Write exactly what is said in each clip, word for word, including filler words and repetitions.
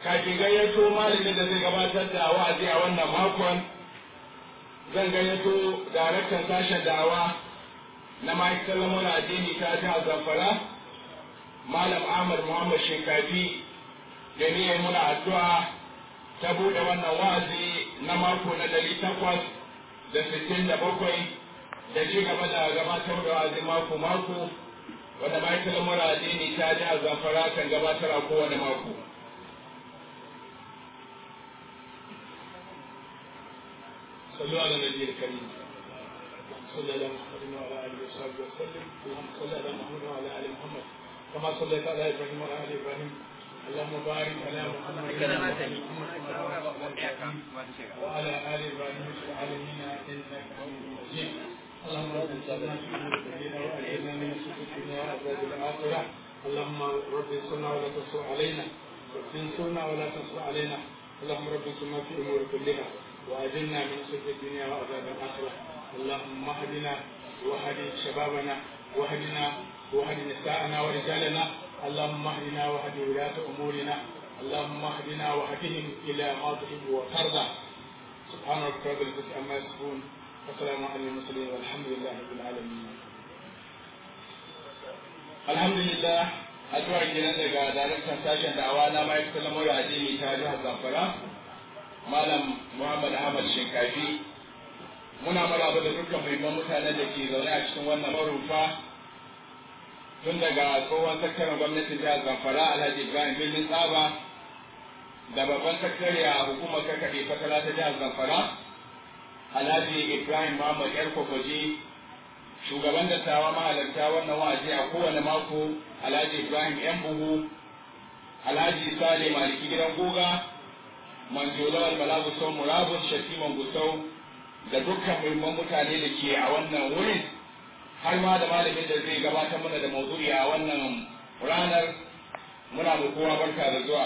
kafin gayyato malamin da zai gabatar da wa'azi a wannan makon zan gayyato daraktan sashen da'awa na ma'aikatar lamuran addini ta jihar Zamfara Malam Ahmad Muhammad Shinkafi da niyyar muna addu'a ta buɗe wannan wa'azi na mako na ɗari takwas da sittin da bakwai da ci gaba da gabatar da wa'azin mako mako wanda ma'aikatar lamuran addini ta jihar Zamfara kan gabatar a kowane mako. صلوا على النبي الكريم صلى الله عليه وسلم وعلى اله وصحبه وسلم اللهم صل على محمد وعلى ال محمد كما صليت على ابراهيم وعلى ال ابراهيم اللهم بارك على محمد وعلى ال ابراهيم في العالمين انك حميد مجيد اللهم رب اجعلنا في المتقين واجعلنا من الشرك الدنيا وعذاب الاخره اللهم رب انصرنا ولا تنصر علينا انصرنا ولا تنصر علينا اللهم رب انصرنا في امور كلها وأجلنا من خزي الدنيا وعذاب الآخرة اللهم اهدنا واهد شبابنا واهدنا واهد نساءنا ورجالنا اللهم اهدنا واهد ولاة أمورنا اللهم اهدنا واهدهم إلى ما تحب وترضى سبحان ربك رب العزة عما يصفون وسلام على المرسلين والحمد لله رب العالمين. الحمد لله addu'ar kenan daga daraktan sashen da'awa na ma'aikatar lamuran addini ta jihar Zamfara Malam Muhammad Ahmad Shinkafi. Muna maraba da dukkan muhimman mutanen da ke zaune a cikin wannan marufa tun daga tsohon sakataren gwamnatin jihar Zamfara Alhaji Ibrahim Birnin Tsaba da babban sakatare a hukumar kakaɗe fatala ta jihar Zamfara Alhaji Ibrahim Muhammad Yar Kokoji, shugaban dattawa mahalarta wannan wa'azi a kowane mako Alhaji Ibrahim Yan Buhu, Alhaji Sale Maliki Gidan Goga, Manjolawar Balagusau Murabus Shatiman Gusau da dukkan muhimman mutane da ke a wannan wurin, har ma da malamin da zai gabatar mana da maudu'i a wannan ranar. Muna mu kowa barka da zuwa.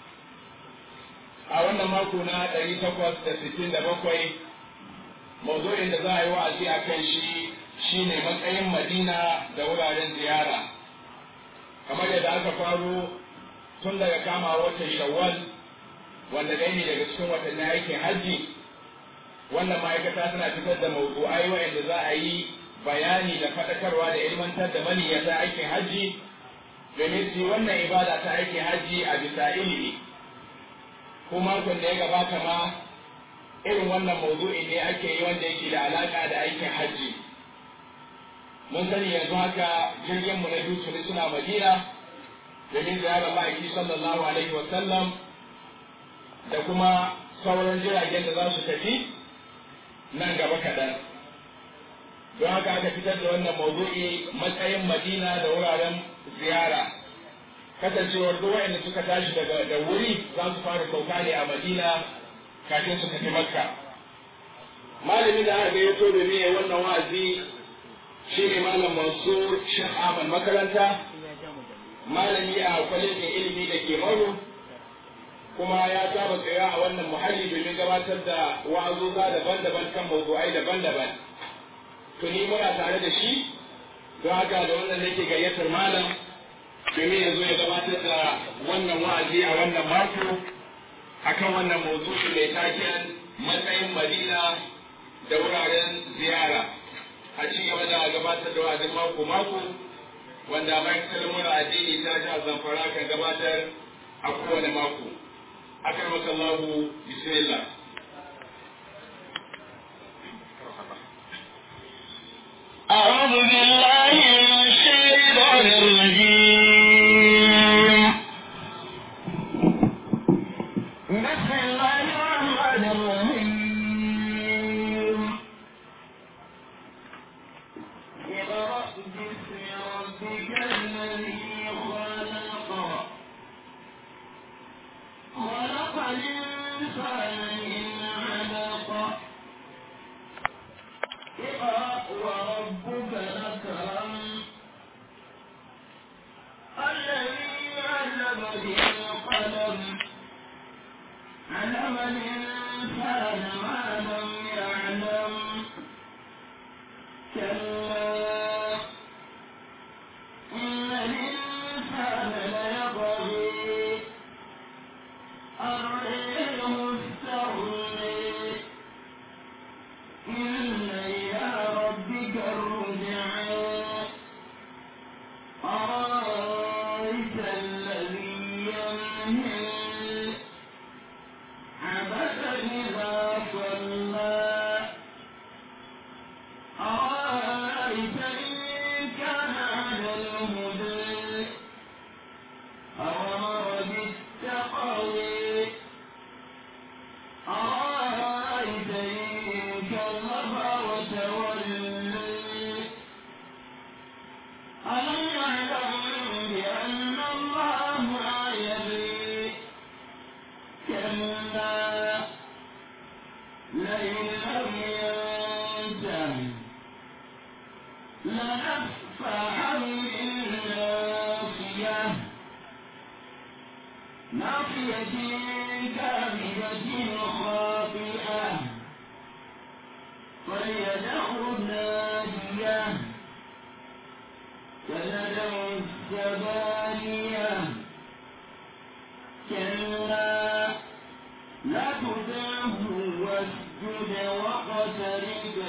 A wannan mako na ɗari takwas da sittin da bakwai maudu'in da za a yi wa'azi a kan shi shine matsayin Madina da wuraren ziyara. Kamar yadda aka faro tun daga kama watan Shawwal wanda ɗaya ne daga cikin watanni aikin hajji, wannan ma'aikata tana fitar da mawdu'ai waɗanda za a yi bayani da faɗakarwa da ilmantar da maniyyata aikin hajji domin su wannan ibada ta aikin hajji a bisa ilimi. Ko makon da ya gabata ma irin wannan mawdu'i ne ake yi wanda yake da alaƙa da aikin hajji. Mun sani yanzu haka jirgin mu na dutse suna Madina domin ziyarar ma'aiki sallallahu alaihi wa sallam da kuma sauran jiragen da za su tafi nan gaba kaɗan. Don haka aka fitar da wannan mawdu'i matsayin Madina da wuraren ziyara. Kasancewar duk waɗanda suka tashi daga da wuri za su fara sauka ne a Madina kafin su tafi Makka. Malamin da aka gayyato domin ya wannan wa'azi shi ne Malam Mansur Sheikh Ahmad Makaranta, malami a kwalejin ilimi da ke Maru, kuma ya saba tsaya a wannan muhalli domin gabatar da wa'azuza daban-daban kan mawdu'ai daban-daban. Tuni muna tare da shi, don haka da wannan nake gayyatar malam domin ya zo ya gabatar da wannan wa'azi a wannan mako akan wannan mawdu'i mai taken matsayin Madina da wuraren ziyara. A ci gaba da gabatar da wa'azin mako-mako wanda ma'aikatar lamuran addini ta jihar Zamfara kan gabatar a kowane mako. أكرمك الله بسم الله. أعوذ بالله من الشيطان الرجيم. بسم الله الرحمن الرحيم. اقرأ باسم ربك الذي خلق خلق الإنسان من علق اقرأ وربك الأكرم الذي علم بالقلم علم الإنسان ما لم يعلم كلا إن الإنسان ليطغى الريح مستغني إن إلى ربك الرجعى أرأيت الذي ينهي عبدا إذا صلى أرأيت إن كان على الهدى أو أمر بالتقوى أرأيت إن كذب وتولى ألم يعلم بأن الله يدري كلا لئن لم ينته لنفعا بالناصية ناصية كاذبة خاطئة فليدع ناديه سندع الزبانية كلا لا تطعه واسجد واقترب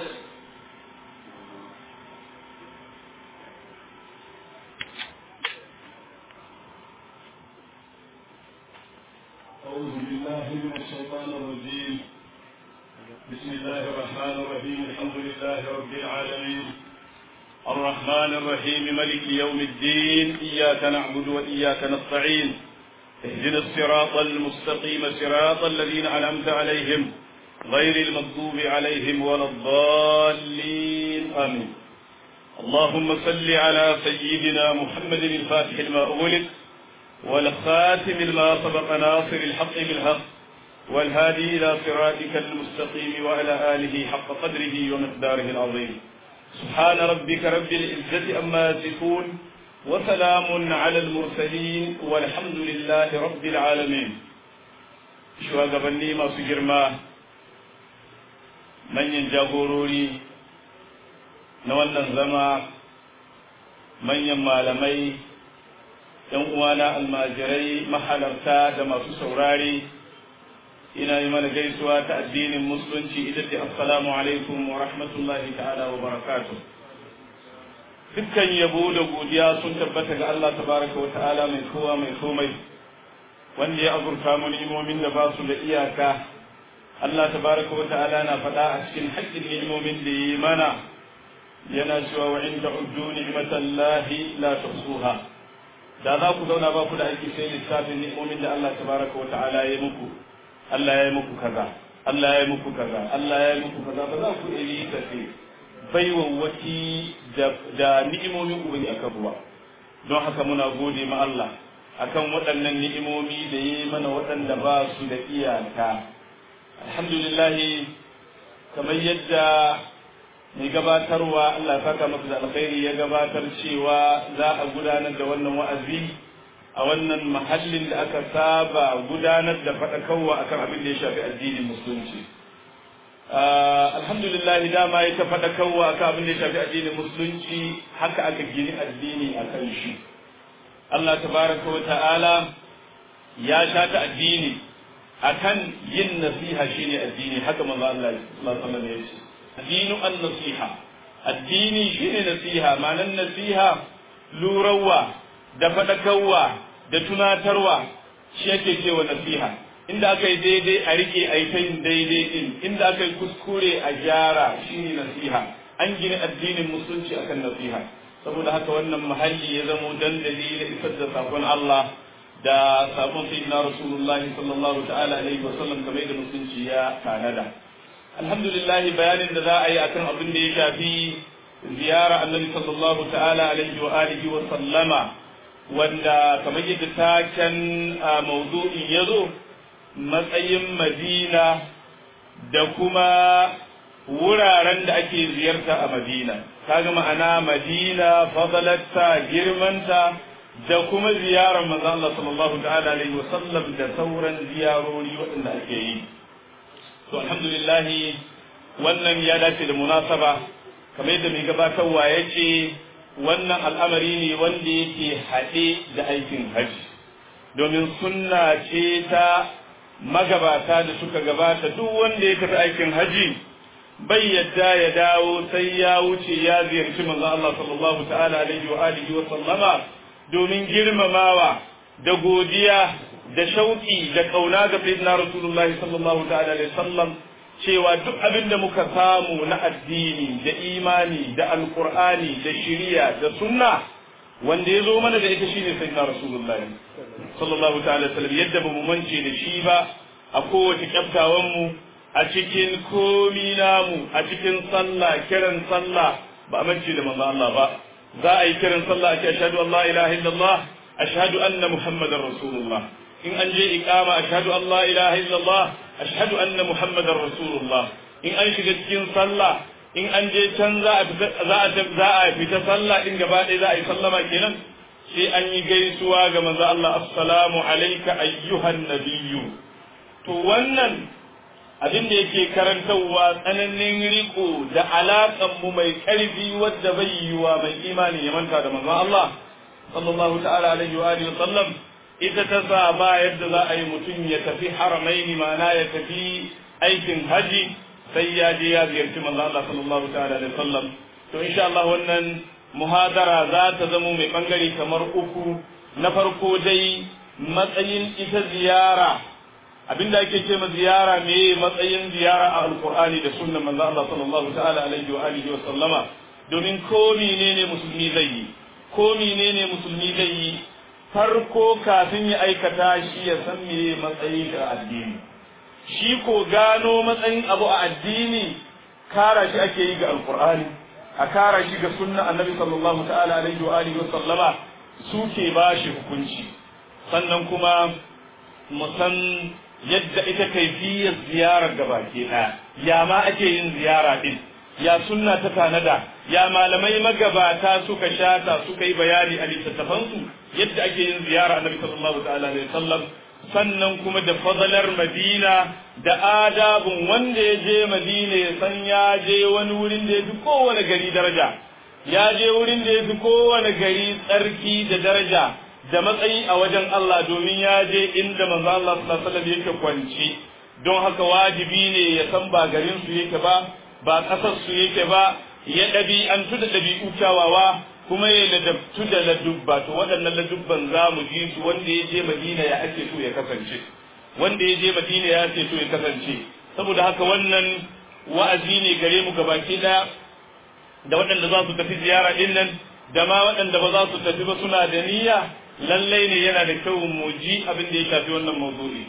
أعوذ بالله من الشيطان الرجيم. بسم الله الرحمن الرحيم. الحمد لله رب العالمين الرحمن الرحيم ملك يوم الدين. إياك نعبد وإياك نستعين. اهدنا الصراط المستقيم صراط الذين أنعمت عليهم غير المغضوب عليهم ولا الضالين آمين. اللهم صل على سيدنا محمد الفاتح لما أغلق والخاتم لما سبق ناصر الحق بالحق والهادي إلى صراطك المستقيم وعلى آله حق قدره ومقداره العظيم. سبحان ربك رب العزة أما يصفون وسلام على المرسلين والحمد لله رب العالمين. shugabanni masu girma, manyan jagorori na wannan zama, manyan malamai, ‘yan uwana almajirai, mahalarta da masu saurare, ina yi mana gaisuwa ta addinin musulunci ita ce assalamu alaikum wa rahmatullahi ta'ala wa barakatuh. Dukkan yabo da godiya sun tabbata ga Allah tabaraka wa ta'ala mai kowa mai komai, wanda ya azurta mu ni'imomin da ba su da iyaka. Allah tabaraka wa ta'ala na faɗa a cikin haƙƙin ni'imomin da yi mana, yana cewa wa in ta'uddu ni'matallahi la tuhsuha. Da za ku zauna ba ku da aiki sai lissafin ni'imomin da Allah tabaraka wa ta'ala ya muku. Allah ya yi muku kaza, Allah ya yi muku kaza, Allah ya yi muku kaza, ba za ku iya yi tafi baiwawwaki da ni'imomin ubangi aka buwa. Don haka muna gode ma Allah akan waɗannan ni'imomi da yi mana waɗanda ba su da iyaka. Alhamdulillahi, kamar yadda mai gabatarwa Allah ya saka masa da alkhairi ya gabatar cewa za a gudanar da wannan wa'azi a wannan mahallin da aka saba gudanar da faɗakarwa akan abin da ya shafi addinin musulunci. Alhamdulillah, dama ya ta faɗakarwa akan abin da ya shafi addinin musulunci, haka aka gini addini a kan shi. Allah tabaraka wa ta'ala ya shata addini akan yin nasiha shine addini, haka manzo Allah sallallahu alaihi wasallam ya ce addinu an-nasiha, addini shine nasiha. ma'anar nasiha lurawa da faɗakarwa da tunatarwa shi yake cewa nasiha. Inda aka yi daidai a rike a yi ta yin daidai din, inda aka yi kuskure a gyara shi ne nasiha. An gina addinin musulunci akan nasiha. Saboda haka wannan mahalli ya zamo dandali da isar da sakon Allah da sakon sayyidina Rasulullahi sallallahu ta'ala alaihi wa sallam kamar da musulunci ya tanada. Alhamdulillah, bayanin da za a yi akan abin da ya shafi ziyara annabi sallallahu ta'ala alaihi wa alihi wa sallama, wanda kamar yadda taken mawdu'in ya zo, matsayin Madina da kuma wuraren da ake ziyarta a Madina. Kaga ma'ana Madina, fadalarta, girmanta, da kuma ziyarar manzo Allah sallallahu ta'ala alaihi wa sallam da sauran ziyarori waɗanda ake yi. To alhamdulillah, wannan ya dace da munasaba, kamar yadda mai gabatarwa ya ce wannan al'amari ne wanda yake haɗe da aikin hajji, domin sunna ce ta magabata da suka gabata duk wanda ya tafi aikin haji bai yadda ya dawo sai ya wuce ya ziyarci manzo Allah sallallahu ta'ala alaihi wa alihi wa sallama domin girmamawa da godiya da shauki da kauna ga sayyidina rasulullahi sallallahu ta'ala alaihi sallam cewa duk abin da muka samu na addini da imani da alqur'ani da shari'a da sunna wanda ya zo mana da ita shine sayyidina rasulullahi sallallahu ta'ala alaihi sallam yadda ba mu mance da shi ba a kowace kyaftawan mu a cikin komi namu a cikin sallah kiran sallah ba a mance da manzo Allah ba za a yi kiran sallah ake ashhadu an la ilaha illallah ashhadu anna muhammadar rasulullah in an je iqama ashhadu an la ilaha illallah ashhadu anna muhammadar rasulullah in an shiga cikin sallah in an je can za a fita za a za a fita sallah din gaba ɗaya za a yi sallama kenan sai an yi gaisuwa ga manzo Allah assalamu alayka ayyuhan nabiyyu to wannan abin da yake karantarwa tsananin riko da alaƙan mu mai ƙarfi wadda bai yiwa mai imani ya manta da manzon Allah sallallahu ta'ala alaihi wa alihi sallam ita ta sa ba yadda za a yi mutum ya tafi haramaini mana ya tafi aikin haji sai ya je ya ziyarci manzon Allah sallallahu ta'ala alaihi sallam to insha Allah wannan muhadara za ta zama mai bangare kamar uku na farko dai matsayin ita ziyara abinda ake ce ma ziyara me matsayin ziyara a alqur'ani da sunnan manzo Allah sallallahu ta'ala alaihi wa alihi wa sallama domin ko menene musulmi zai yi ko menene musulmi zai yi farko kafin ya aikata shi ya san me matsayin ga addini shi ko gano matsayin abu a addini kara shi ake yi ga alqur'ani a kara shi ga sunnan annabi sallallahu ta'ala alaihi wa alihi wa sallama suke ba shi hukunci sannan kuma musan yadda ita kaifiyar ziyarar da baki ɗaya ya ma ake yin ziyara din ya sunna ta tanada ya malamai magabata suka shata suka yi bayani a littattafansu yadda ake yin ziyara annabi sallallahu ta'ala alaihi wasallam sannan kuma da fadalar madina da adabun wanda ya je madina ya san ya je wani wurin da ya fi kowane gari daraja ya je wurin da ya fi kowane gari tsarki da daraja da matsayi a wajen Allah domin ya je inda manzo Allah sallallahu alaihi wasallam yake kwanci don haka wajibi ne ya san ba garin su yake ba ba kasar su yake ba ya ɗabi'antu da ɗabi'u kyawawa kuma ya ladabtu da ladubba to waɗannan ladubban za mu ji su wanda ya je Madina ya ake so ya kasance wanda ya je Madina ya ake so ya kasance saboda haka wannan wa'azi ne gare mu gabaki ɗaya da waɗanda za su tafi ziyara ɗin nan da ma waɗanda ba za su tafi ba suna da niyya lallai ne yana da kyau mu ji abin da ya shafi wannan mawdu'i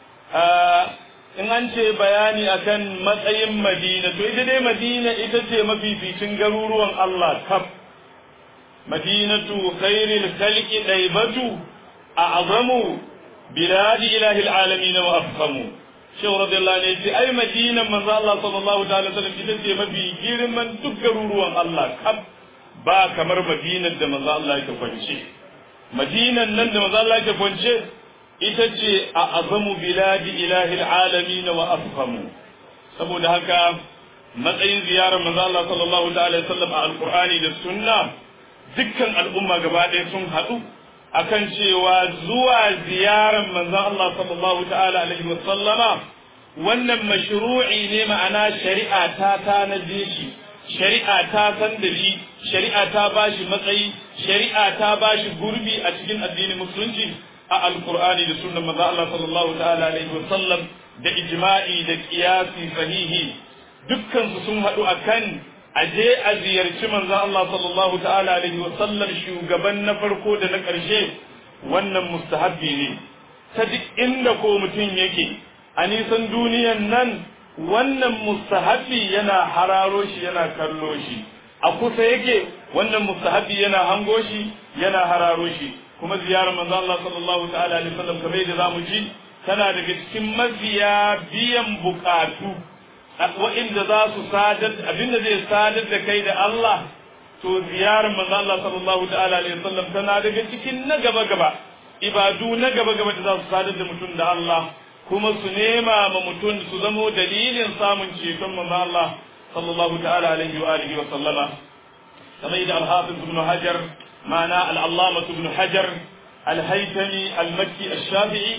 in an ce bayani akan matsayin Madina to ita dai Madina ita ce mafificin garuruwan Allah kaf madinatu khairil khalqi daibatu a'zamu biladi ilahi alalamin wa afhamu shehu radiyallahu anhu ce ai madinan manzo Allah sallallahu ta'ala sallam ita ce mafi girman duk garuruwan Allah kaf ba kamar madinar da manzo Allah yake kwance madinan nan da manzo Allah yake kwance ita ce a azamu biladi ilahi alalamin wa afhamu saboda haka matsayin ziyarar manzo Allah sallallahu ta'ala sallam a alqur'ani da sunna dukkan al'umma gaba ɗaya sun haɗu akan cewa zuwa ziyarar manzon Allah sallallahu ta'ala alaihi wa sallama wannan mashru'i ne ma'ana shari'a ta tanaje shi shari'a ta san da shi shari'a ta bashi matsayi shari'a ta bashi gurbi a cikin addinin musulunci a alqur'ani da sunnar manzon Allah sallallahu ta'ala alaihi wa sallam da ijma'i da qiyasi sahihi dukkan su sun haɗu akan aje a ziyarci manzo Allah sallallahu ta'ala alaihi wa sallam shugaban na farko da na ƙarshe wannan mustahabbi ne ta duk inda ko mutum yake a nisan duniyan nan wannan mustahabbi yana hararo shi yana kallo shi a kusa yake wannan mustahabbi yana hango shi yana hararo shi kuma ziyarar manzo Allah sallallahu ta'ala alaihi wa sallam kamar yadda zamu ji tana daga cikin mafiya biyan bukatu wa'inda za su sadar abinda zai sadar da kai da Allah to ziyarar manzo Allah sallallahu ta'ala alaihi wasallam tana daga cikin na gaba gaba ibadu na gaba gaba da za su sadar da mutum da Allah kuma su nema ma mutum su zamo dalilin samun ceton manzo Allah sallallahu ta'ala alaihi wa alihi wa sallama kamar da al-Hafiz ibn Hajar ma'ana al-Allama ibn Hajar al-Haytami al-Makki al-Shafi'i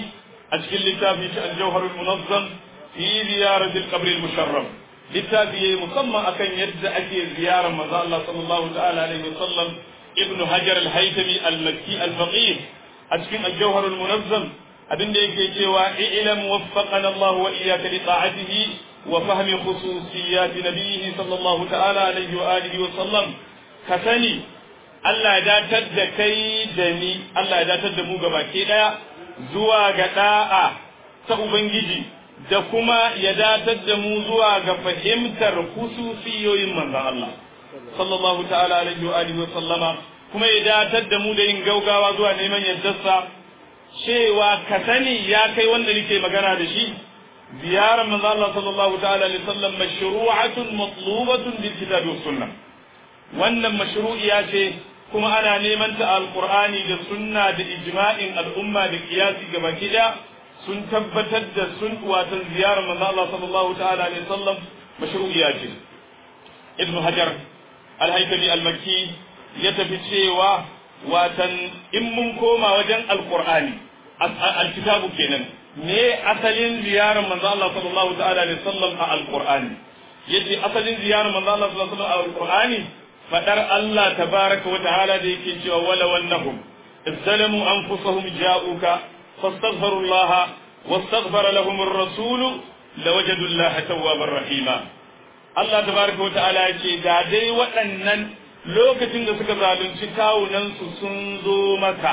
a cikin littafi shi al-jawharul munazzam fi ziyaratil qabr al-musharraf littafi yayi musamman akan yadda ake ziyarar manzo Allah sallallahu ta'ala alaihi wasallam ibnu hajar al-haytami al-makki al-faqih a cikin al-jawharul munazzam abinda yake cewa i'lam waffaqana Allah wa iyyaka li ta'atihi wa fahmi khususiyat nabiyhi sallallahu ta'ala alaihi wa alihi wa sallam ka sani Allah ya datar da kai da ni Allah ya datar da mu gabaki daya zuwa ga da'a ta ubangiji da kuma ya datar da mu zuwa ga fahimtar khususiyoyin manzon Allah sallallahu ta'ala alaihi wa alihi wa sallama kuma ya datar da mu da yin gaugawa zuwa neman yaddarsa cewa ka sani ya kai wanda nake magana da shi ziyarar manzo Allah sallallahu ta'ala alaihi wasallam mashru'atun matlubatun bil kitabi was sunnah wannan mashru'iya ce kuma ana neman ta alqur'ani da sunna da ijma'in al'umma da qiyasi gabaki da sun tabbatar da sun watan ziyarar manzo Allah sallallahu ta'ala alaihi wasallam mashru'iya ce ibn hajar al-haytami al-makki ya tafi cewa watan in mun koma wajen alqur'ani alkitabu kenan me asalin ziyarar manzo Allah sallallahu ta'ala alaihi wasallam a alqur'ani yace asalin ziyarar manzo Allah sallallahu alaihi wasallam a alqur'ani fadar Allah tabaraka wa ta'ala da yake cewa wala wannahum izzalamu anfusahum ja'uka fastaghfirullaha wastaghfara lahum ar-rasul lawajadu Allah tawwabar rahima Allah tabaraka wa ta'ala yace da dai waɗannan lokacin da suka zalunci kawunansu sun zo maka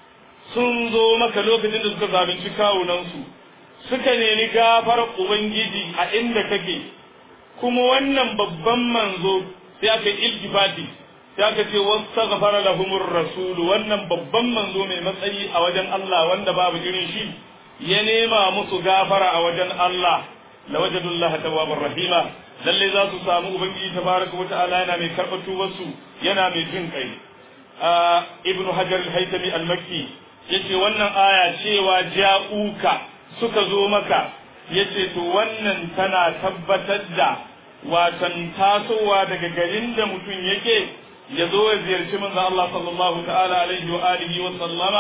sun zo maka lokacin da suka zalunci kawunansu suka nemi gafar ubangiji a inda kake kuma wannan babban manzo sai aka iltifati sai aka ce wastaghfara lahumur rasul wannan babban manzo mai matsayi a wajen Allah wanda babu irin shi ya nema musu gafara a wajen Allah lawajadullah tawwabar rahima lalle za su samu ubangiji tabaraka wa ta'ala yana mai karɓar tubarsu yana mai jin kai ibnu hajar al-haytami al-makki yace wannan aya cewa ja'uka suka zo maka yace to wannan tana tabbatar da watan tasowa daga garin da mutum yake ya zo ya ziyarci manzo Allah sallallahu ta'ala alaihi wa alihi wa sallama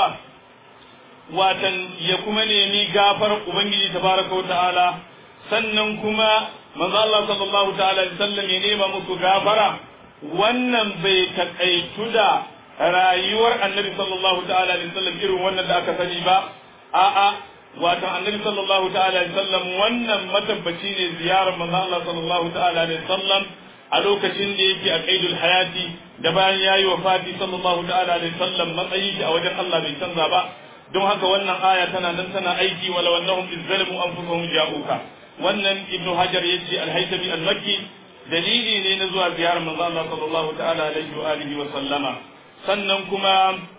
watan ya kuma nemi gafar ubangiji tabaraka wa ta'ala sannan kuma manzo Allah sallallahu ta'ala alaihi wasallam ya nema musu gafara wannan bai takaitu da rayuwar annabi sallallahu ta'ala alaihi wasallam irin wannan da aka sani ba a'a wato annabi sallallahu ta'ala alaihi wasallam wannan matabbaci ne ziyarar manzo Allah sallallahu ta'ala alaihi wasallam a lokacin da yake a qaidul hayati da bayan yayi wafati sallallahu ta'ala alaihi wasallam matsayi a wajen Allah bai canza ba don haka wannan aya tana nan tana aiki wala wannahum izzalamu anfusuhum ja'uka wannan ibnu hajar yace al-haytami al-makki dalili ne na zuwa ziyarar manzo Allah sallallahu ta'ala alaihi wa alihi wa sallama sannan kuma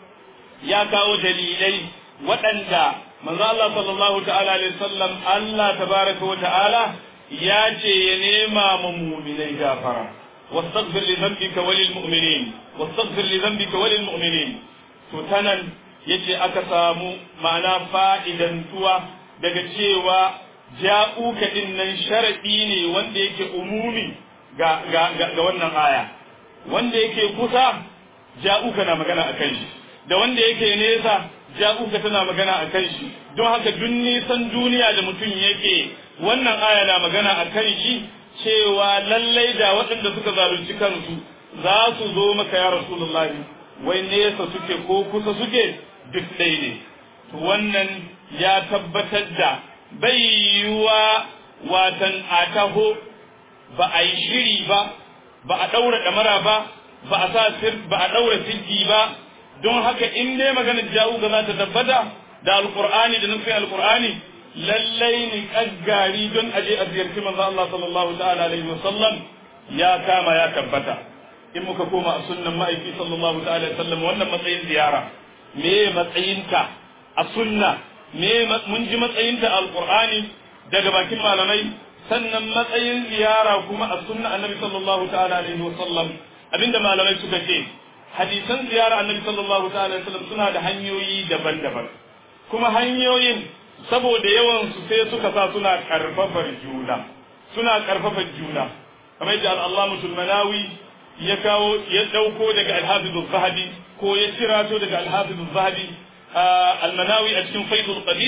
ya kawo dalilai waɗanda manzo Allah sallallahu ta'ala alaihi wasallam Allah tabaraka wa ta'ala ya ce ya nema ma mu'minai gafara wastaghfir li dhanbika wa lil mu'minin wastaghfir li dhanbika wa lil mu'minin to tanan yace aka samu ma'ana fa'idantuwa daga cewa ja'uka din nan sharadi ne wanda yake umumi ga ga ga wannan aya wanda yake kusa ja'uka na magana akan shi da wanda yake nesa ja'uka tana magana akan shi don haka duk nisan duniya da mutum yake wannan aya na magana akan shi cewa lallai da waɗanda suka zalunci kansu za su zo maka ya rasulullahi wai nesa suke ko kusa suke duk ɗaya ne to wannan ya tabbatar da bai yiwuwa watan a taho ba a yi shiri ba ba a ɗaura ɗamara ba ba a sa ba a ɗaura sirki ba don haka in dai maganar jawu ga za ta tabbata da alƙur'ani da nufin alƙur'ani lallai ni kaggari don aje a ziyarci manzo Allah sallallahu ta'ala alaihi wasallam ya kama ya tabbata in muka koma a sunnan ma'aiki sallallahu ta'ala alaihi wasallam wannan matsayin ziyara me matsayinta a sunna me mun ji matsayinta a alqur'ani daga bakin malamai sannan matsayin ziyara kuma a sunna annabi sallallahu ta'ala alaihi wasallam abinda malamai suka ce hadisan ziyara annabi sallallahu ta'ala alaihi wasallam suna da hanyoyi daban-daban kuma hanyoyin saboda yawan su sai suka sa suna karfafa juna suna karfafa juna kamar yadda al-Allama al-Manawi ya kawo ya dauko daga al-Hafiz al-Zahabi ko ya cirato daga al-Hafiz al-Zahabi al-Manawi a cikin Faidul Qadir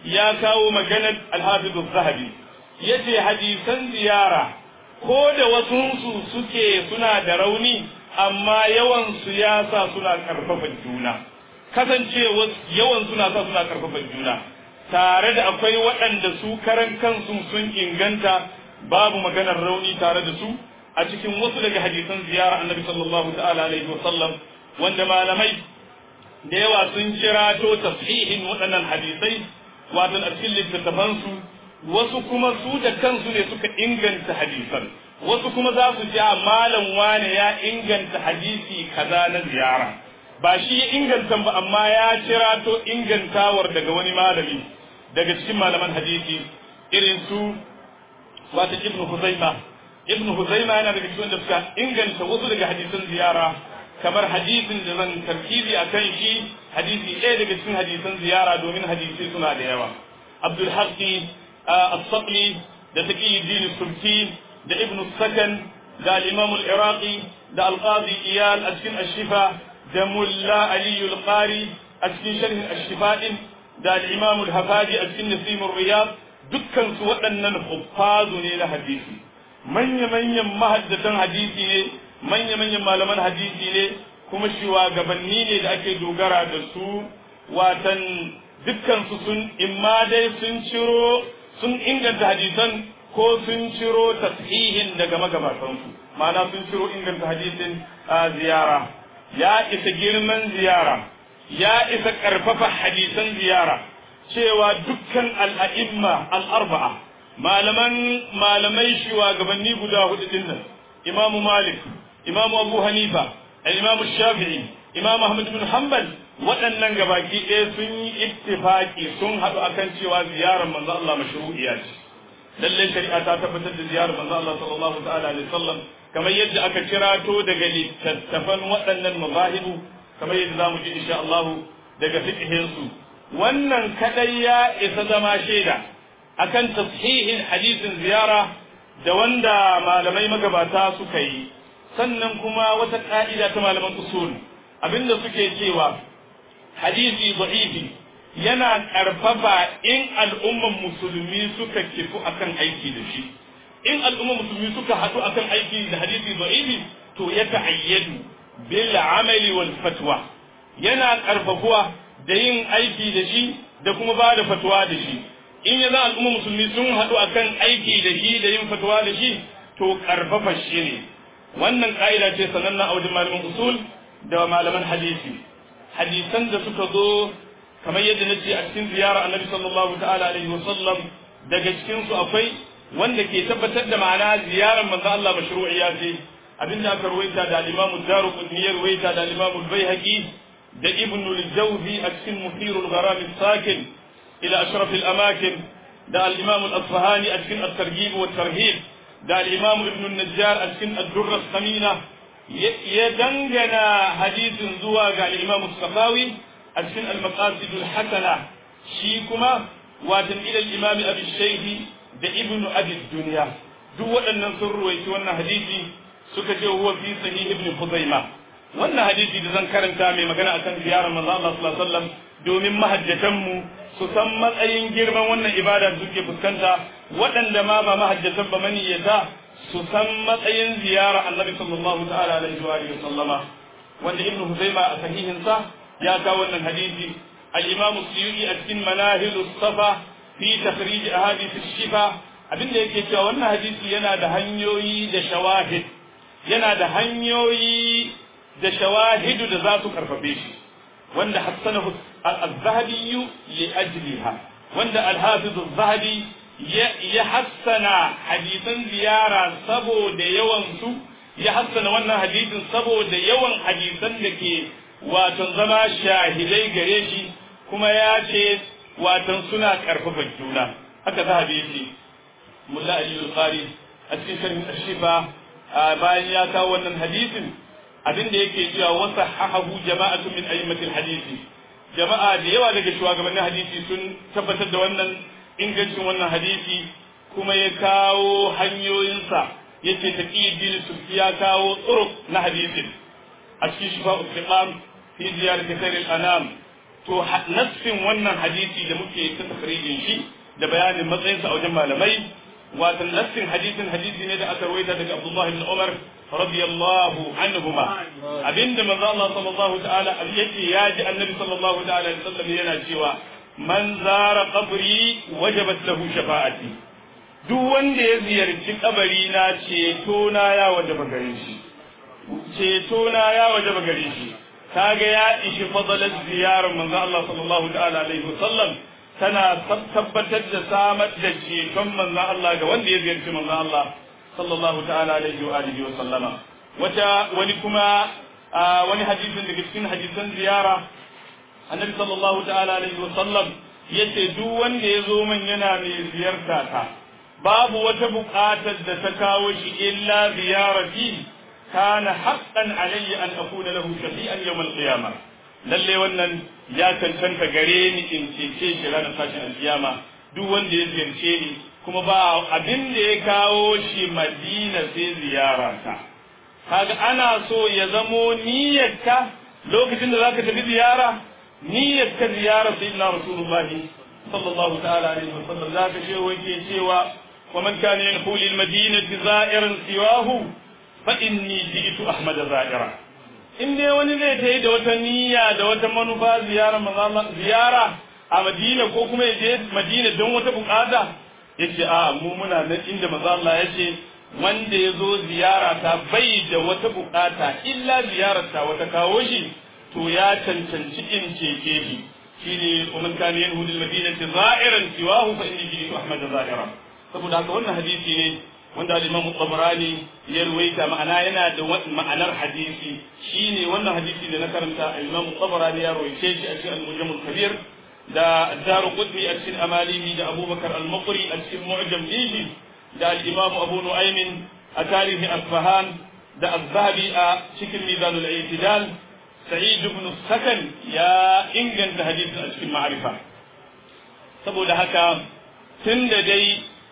ya kawo maganar al-Hafiz az-Zahabi yace hadisan ziyara ko da wasunsu suke suna da rauni amma yawan su ya sa suna karfafa juna kasancewa yawan suna sa suna karfafa juna tare da akwai waɗanda su karan kansu sun inganta babu maganar rauni tare da su a cikin wasu daga hadisan ziyara annabi sallallahu ta'ala alaihi wa sallam wanda malamai da yawa sun kirato tasihin waɗannan hadisai wato a cikin littattafansu wasu kuma su da kansu ne suka inganta hadisan wasu kuma za su ji malam wane ya inganta hadisi kaza na ziyara ba shi ya inganta ba amma ya kirato ingantawar daga wani malami daga cikin malaman hadisi irin su wato ibnu Huzaima ibnu Huzaima yana daga cikin da suka inganta wasu daga hadisan ziyara kamar hadisin da zan tarkibi akan shi hadisi ɗaya daga cikin hadisan ziyara domin hadisi suna da yawa Abdul Haqi as-Saqli da Taqiyuddin as-Subki da Ibn Sakan da al-Imam al-Iraqi da al-Qadi Iyal a cikin ash-Shifa da Mulla Ali al-Qari a cikin sharh ash-Shifa din da al-Imam al-Hafadi a cikin Nasim ar-Riyad dukkan su waɗannan huffazu ne na hadisi manya manyan mahaddatan hadisi ne manya manyan malaman hadisi ne kuma shugabanni ne da ake dogara da su watan dukkan su sun imma dai sun ciro sun inganta hadisan ko sun ciro tashihin daga magabatansu ma'ana sun ciro inganta hadisin ziyara ya isa girman ziyara ya isa karfafa hadisan ziyara cewa dukkan al'a'imma al'arba'a malaman malamai shugabanni guda hudu din nan imamu malik imamu abu hanifa imamu shafi'i imamu ahmad bin hanbal waɗannan gabaki ɗaya sun yi ittifaki sun haɗu akan cewa ziyarar manzo Allah mashru'iyya ce lallai shari'a ta tabbatar da ziyarar manzo Allah sallallahu ta'ala alaihi wasallam kamar yadda aka kirato daga littattafan waɗannan mazahibu kamar yadda zamu ji insha Allah daga fiqhin su wannan kadai ya isa zama shaida akan tashihin hadisin ziyara da wanda malamai magabata suka yi sannan kuma wata ka'ida ta malaman usul abinda suke cewa hadisi da'ifi yana karfafa in al'umman musulmi suka kifu akan aiki da shi in al'umman musulmi suka haɗu akan aiki da hadisi da'ifi to ya ta'ayyadu bil amali wal fatwa yana karfafuwa da yin aiki da shi da kuma ba da fatwa da shi in ya za al'umman musulmi sun haɗu akan aiki da shi da yin fatwa da shi to karfafa shi ne wannan ka'ida ce sananna a wajen malaman usul da malaman hadisi hadisan da suka zo kamar yadda nace a cikin ziyara annabi sallallahu ta'ala alaihi wa sallam daga cikin su akwai wanda ke tabbatar da ma'ana ziyarar manzo Allah mashru'iyya ce abinda aka ruwaita da al-Imam ad-Darqutni ya ruwaita da al-Imam al-Baihaqi da Ibn al-Jawzi a cikin Muthir al-Gharam as-Sakin ila ashraf al-amakin da al-Imam al-Asfahani a cikin at-Targhib wa at-Tarhib da al-Imam Ibn al-Najjar a cikin ad-Durr as-Samina ya dangana hadisin zuwa ga al-Imam as-Sakhawi a cikin al-Maqasid al-Hasana shi kuma watan ila al-Imam Abi Shaybi da Ibn Abi Dunya duk waɗannan sun ruwaiti wannan hadisi suka ce huwa fi sahih Ibn Khuzaimah wannan hadisi da zan karanta mai magana akan ziyarar manzo Allah sallallahu alaihi wasallam domin mahajjatan mu su san matsayin girman wannan ibada da suke fuskanta waɗanda ma ba mahajjatan ba maniyyata su san matsayin ziyara annabi sallallahu ta'ala alaihi wa alihi sallama wanda ibnu huzaima a sahihin sa ya kawo wannan hadisi al-imam suyuti a cikin manahil as-safa fi takhrij ahadith ash-shifa abinda yake cewa wannan hadisi yana da hanyoyi da shawahid yana da hanyoyi da shawahidu da za su karfafe shi wanda hassanahu az-zahabi li ajliha wanda al-hafiz az-zahabi ya hassana hadisan ziyara saboda yawan su ya hassana wannan hadisin saboda yawan hadisan da ke wato zama shahidai gare shi kuma ya ce wato suna karfafa juna haka zahabi yace mulla ali al-qari a cikin sharhin ash-shifa bayan ya kawo wannan hadisin abinda yake cewa wasa hahahu jama'atu min a'immatil hadisi jama'a da yawa daga shugabannin hadisi sun tabbatar da wannan ingancin wannan hadisi kuma ya kawo hanyoyinsa yace taqiyuddin sufi ya kawo turuq na hadisin a cikin shifa'ul fiqam fi ziyarat khair al-anam to nasfin wannan hadisi da muke ta tafrijin shi da bayanin matsayinsa a wajen malamai wato nasfin hadisin hadisi ne da aka rawaita daga Abdullah ibn Umar radiyallahu anhuma abinda manzo Allah sallallahu ta'ala yake ya ji annabi sallallahu ta'ala alaihi wasallam yana cewa man zara qabri wajabat lahu shafa'ati duk wanda ya ziyarci kabari na ceto na ya wajaba gare shi ceto na ya wajaba gare shi kaga ya ishi fadalar ziyarar manzo Allah sallallahu ta'ala alaihi wasallam tana tabbatar da samar da ceton manzo Allah ga wanda ya ziyarci manzo Allah sallallahu ta'ala alaihi wa alihi wa sallama wata wani kuma wani hadisin daga cikin hadisan ziyara annabi sallallahu ta'ala alaihi wa sallam yace duk wanda ya zo man yana mai ziyarta ta babu wata buƙatar da ta kawo shi illa ziyarati kana haqqan alayya an akuna lahu shafi'an yawm al-qiyamah lalle wannan ya cancanta gare ni in cece shi ranar tashin al-qiyama duk wanda ya ziyarce ni kuma ba abin da ya kawo shi Madina sai ziyara ta kaga ana so ya zamo niyyarka lokacin da zaka tafi ziyara niyyarka ziyara sayyidina Rasulullah sallallahu ta'ala alaihi wasallam zaka ce wake cewa wa man kana yanqulu lil madinati za'iran siwahu fa inni ji'tu ahmad za'ira in dai wani zai tayi da wata niyya da wata manufa ziyara ziyara a Madina ko kuma ya je Madina don wata bukata yace a mu muna nan inda manzo Allah yace wanda yazo ziyara ta bai da wata bukata illa ziyarar ta wata kawo shi to ya cancanci in ceke shi shine umman kana yanhu lil madinati za'iran siwahu fa inni ji'tu ahmad za'ira saboda haka wannan hadisi ne wanda al-Imam Tabarani ya ruwaita ma'ana yana da ma'anar hadisi shine wannan hadisi da na karanta al-Imam Tabarani ya ruwaice shi a cikin al-Mujam al-Kabir da Daruqutni a cikin Amalimi da Abubakar al-Maqri a cikin Mu'jam Bihi da al-Imam Abu Nu'aym a tarihi Asfahan da Az-Zahabi a cikin Mizan al-I'tidal Sa'id ibn Sakan ya inganta hadisin a cikin Ma'rifa saboda haka tunda dai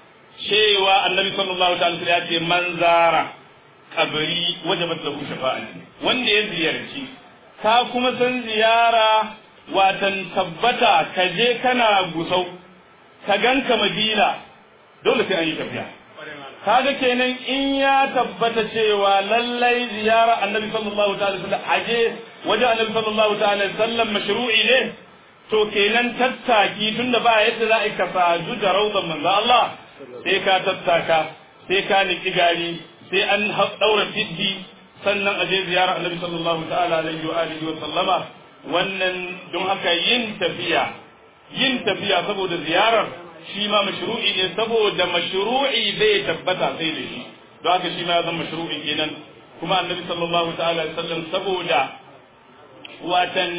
cewa Annabi sallallahu alaihi wasallam ya ce man zara kabari wajabat lahu shafa'ati wanda ya ziyarci ka kuma san ziyara watan tabbata ka je kana gusau ka ganka Madina dole sai an yi tafiya kaga kenan in ya tabbata cewa lallai ziyara Annabi sallallahu alaihi wasallam aje waje Annabi sallallahu alaihi wasallam mashru'i ne to kenan tattaki tunda ba yadda za a ka saju da rawdan manzo Allah sai ka tattaka sai ka niki gari sai an daura fiddi sannan aje ziyara Annabi sallallahu alaihi wa alihi wa sallama wannan don haka yin tafiya yin tafiya saboda ziyarar shi ma mashru'i ne saboda mashru'i bai tabbata sai da shi don haka shi ma ya zama mashru'i kenan kuma Annabi sallallahu ta'ala alaihi wasallam saboda watan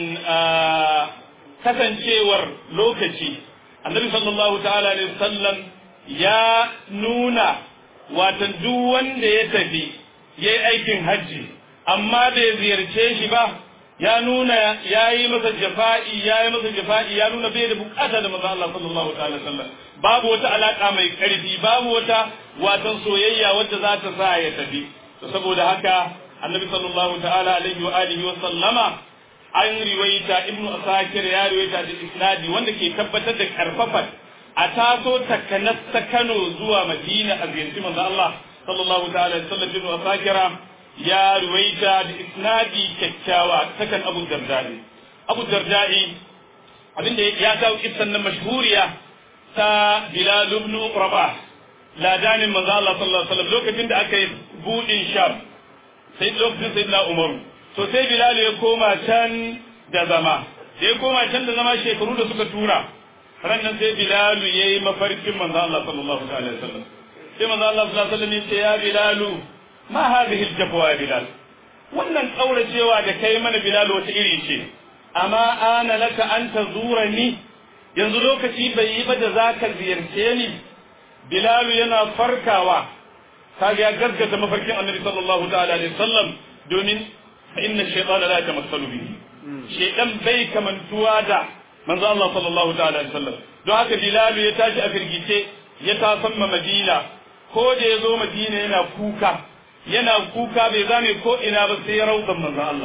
kasancewar lokaci Annabi sallallahu ta'ala alaihi wasallam ya nuna watan duk wanda ya tafi yayi aikin hajji amma bai ziyarce shi ba ya nuna ya yi masa jafa'i ya yi masa jafa'i ya nuna bai da bukata da manzo Allah sallallahu ta'ala sallam babu wata alaka mai karfi babu wata watan soyayya wadda za ta sa ya tafi to saboda haka Annabi sallallahu ta'ala alaihi wa alihi wa sallama an riwaita Ibn Asakir ya riwaita da isnadi wanda ke tabbatar da karfafa a taso takanas ta Kano zuwa Madina a ziyarci manzo Allah sallallahu ta'ala alaihi wa sallam Ibn Asakira ya ruwaita da isnadi kyakkyawa takan Abu Darda'i Abu Darda'i abinda ya kawo kissan nan mashhuriya ta Bilal ibn Rabah ladanin manzo Allah sallallahu alaihi wasallam lokacin da aka yi budin Sham sai lokacin sayyidina Umar to sai Bilal ya koma can da zama sai ya koma can da zama shekaru da suka tura rannan sai Bilal yayi mafarkin manzo Allah sallallahu alaihi wasallam sai manzo Allah sallallahu alaihi wasallam ya ce ya Bilal ma hadhihi al-jafwa ya Bilal wannan kauracewa da kai mana Bilal wata iri ce amma ana laka an tazurani yanzu lokaci bai yi ba da zaka ziyarce ni Bilal yana farkawa kaga ya gaggata mafarkin Annabi sallallahu ta'ala alaihi wasallam domin inna shaytana la tamassalu bihi shaytan bai kamantuwa da manzo Allah sallallahu ta'ala alaihi wasallam don haka Bilal ya tashi a firgice ya tasamma Madina ko da ya zo Madina yana kuka yana kuka bai zame ko ina ba sai raudan manzo Allah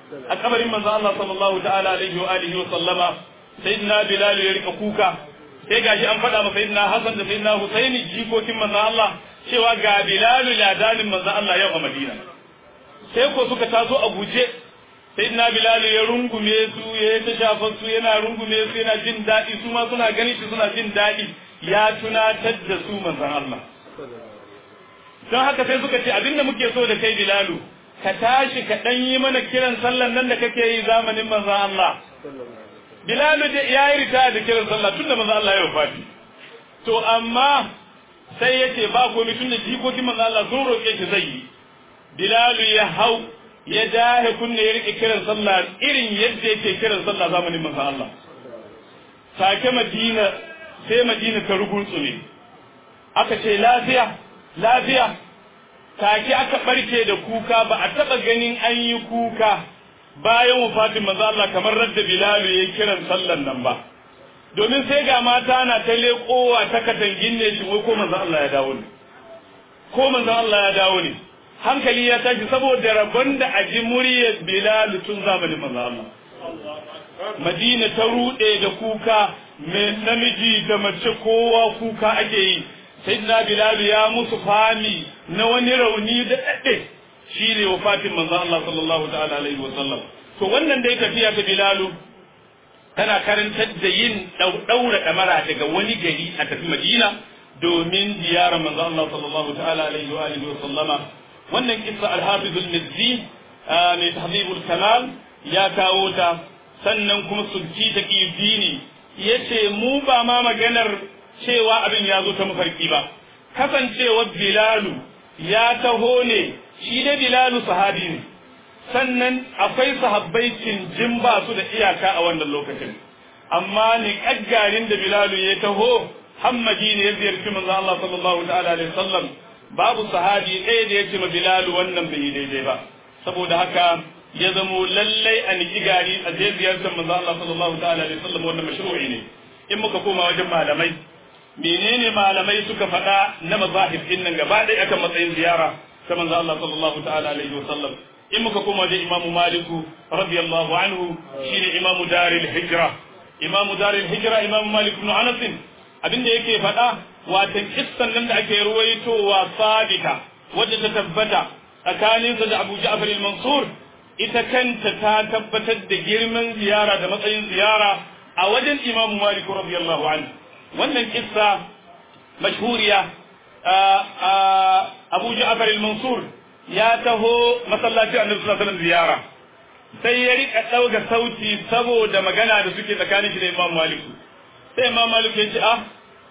a kabarin manzo Allah sallallahu ta'ala alaihi wa alihi wa sallama sayyidina Bilal ya rika kuka sai gashi an faɗa ma sayyidina Hassan da sayyidina Husaini jikokin manzo Allah cewa ga Bilal ladanin manzo Allah yau a Madina sai ko suka taso a guje sayyidina Bilal ya rungume su ya ta shafa su yana rungume su yana jin daɗi su ma suna gani shi suna jin daɗi ya tunatar da su manzon Allah don haka sai suka ce abinda muke so da kai Bilalu ka tashi ka dan yi mana kiran sallan nan da kake yi zamanin manzon Allah Bilalu da yayi rita da kiran sallah tunda manzon Allah ya wafati to amma sai yace ba komai tunda jikokin manzon Allah sun roke shi zai yi Bilalu ya hau ya dahe kunne ya rike kiran sallah irin yadda yake kiran sallah zamanin manzon Allah sake Madina sai Madina ta rugurtsume aka ce lafiya lafiya take aka barke da kuka ba a taba ganin an yi kuka bayan wafatin manzo Allah kamar radda Bilal ya kiran sallan nan ba domin sai ga mata na ta leƙowa ta katangin ne shi wai ko manzo Allah ya dawo ne ko manzo Allah ya dawo ne hankali ya tashi saboda rabon da aji muryar Bilal tun zamanin manzo Allah Madina ta rude da kuka mai namiji da mace kowa kuka ake yi sayyidina Bilal ya musu fami na wani rauni da dade shine wafatin manzon Allah sallallahu ta'ala alaihi wa sallam to wannan dai tafiya ta Bilal tana karantar da yin daura damara daga wani gari a tafi Madina domin ziyarar manzon Allah sallallahu ta'ala alaihi wa alihi wa sallama wannan kissa al-Hafiz al-Mizzi mai tahdhib al-kamal ya kawo ta sannan kuma sulki ta kidini yace mu ba ma maganar cewa abin ya zo ta mafarki ba kasancewar Bilalu ya taho ne shi da Bilalu sahabi ne sannan akwai sahabbai cinjin ba su da iyaka a wannan lokacin amma ni kaggarin da Bilalu ya taho Hammadi ne ya ziyarci manzo Allah sallallahu ta'ala alaihi wasallam babu sahabi ɗaya da ya ce ma Bilalu wannan bai yi daidai ba saboda haka ya zamo lallai a niki gari a je ziyartar manzo Allah sallallahu ta'ala alaihi wasallam wannan mashru'i ne in muka koma wajen malamai menene malamai suka faɗa na mazahib din nan gaba ɗaya akan matsayin ziyara ta manzo Allah sallallahu ta'ala alaihi wasallam in muka koma wajen Imam Malik radiyallahu anhu shine Imam Daril Hijra Imam Daril Hijra Imam Malik ibn Anas abinda yake faɗa wata kissan nan da ake ruwaitowa sabita wadda ta tabbata tsakaninsa da Abu Ja'far al-Mansur ita kanta ta tabbatar da girman ziyara da matsayin ziyara a wajen Imam Malik radiyallahu anhu wannan kissa mashhuriya Abu Ja'far al-Mansur ya taho masallaci Annabi sallallahu alaihi wasallam ziyara sai ya rika dauka sauti saboda magana da suke tsakanin shi da Imam Malik sai Imam Malik ya ce ah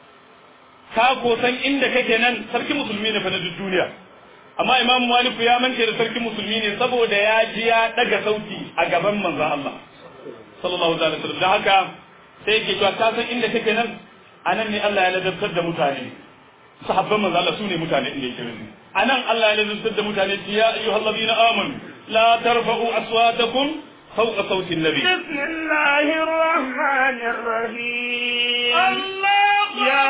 ka ko san inda kake nan sarki musulmi ne fa na duniya amma Imam Malik ya mance da sarki musulmi ne saboda ya ji ya daga sauti a gaban manzon Allah sallallahu alaihi wasallam da haka sai yake cewa ka san inda kake nan anan ne Allah ya ladabtar da mutane sahabban manzon Allah sune mutane inda yake rinzi anan Allah ya ladabtar da mutane ya ayyuhallazina amanu la tarfa'u aswatakum fawqa sawti an-nabi bismillahir rahmanir rahim Allah ya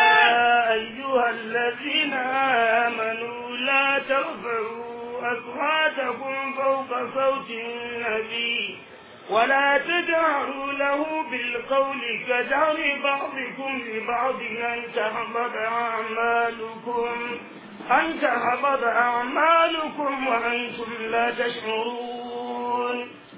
ayyuhallazina amanu لا ترفعوا أصواتكم فوق صوت النبي ولا تجهروا له بالقول كجهر بعضكم لبعض أن تحبط أعمالكم أن تحبط أعمالكم وأنتم لا تشعرون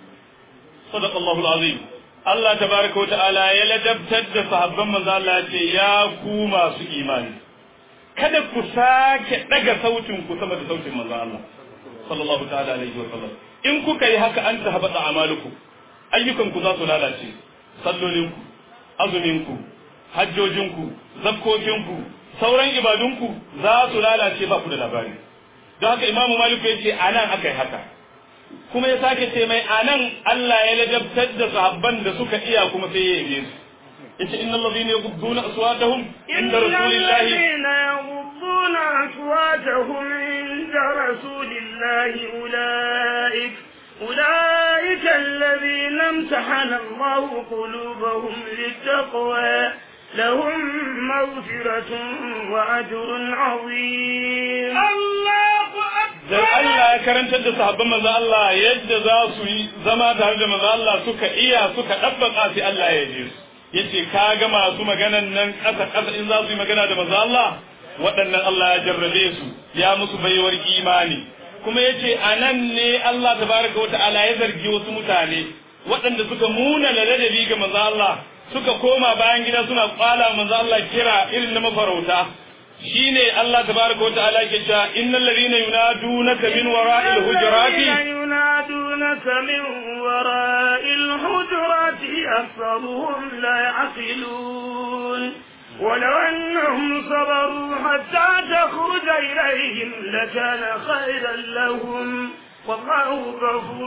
صدق الله العظيم الله تبارك وتعالى يلدبتد صحابا من الله يا كوما su imani kada ku sake daga sautin ku sama da sautin manzon Allah sallallahu ta'ala alaihi wa sallam in kuka yi haka an tahabata amalukum ayyukan ku za su lalace sallolin ku azumin ku hajjojin ku zakkokin ku sauran ibadun ku za su lalace ba ku da labari don haka Imam Malik ya ce anan akai haka kuma ya sake ce mai anan Allah ya ladabtar da sahabban da suka iya kuma sai ya yabe su yace innal ladhina yaghudduna aswatahum inda rasulillahi يغضون أصواتهم عند رسول الله أولئك أولئك الذين امتحن الله قلوبهم للتقوى لهم مغفرة وأجر عظيم الله أكبر da Allah ya karantar da sahabban manzo Allah yadda za su yi zama tare da manzo Allah suka iya suka dabbaka sai Allah ya yi su yace ka ga masu maganan nan kasa kasa in za su yi magana da manzo Allah waɗannan Allah ya jarrabe su ya musu baiwar imani kuma yace anan ne Allah tabaraka wa ta'ala ya zargi wasu mutane waɗanda suka muna ladabi ga manzo Allah suka koma bayan gida suna kwala manzo Allah kira irin na mafarauta shine Allah tabaraka wa ta'ala ke cewa innal ladina yunadunaka min wara'il hujurati yunadunaka min wara'il hujurati aktharuhum la ya'qilun ولو أنهم صبروا حتى تخرج إليهم لكان خيرا لهم والله غفور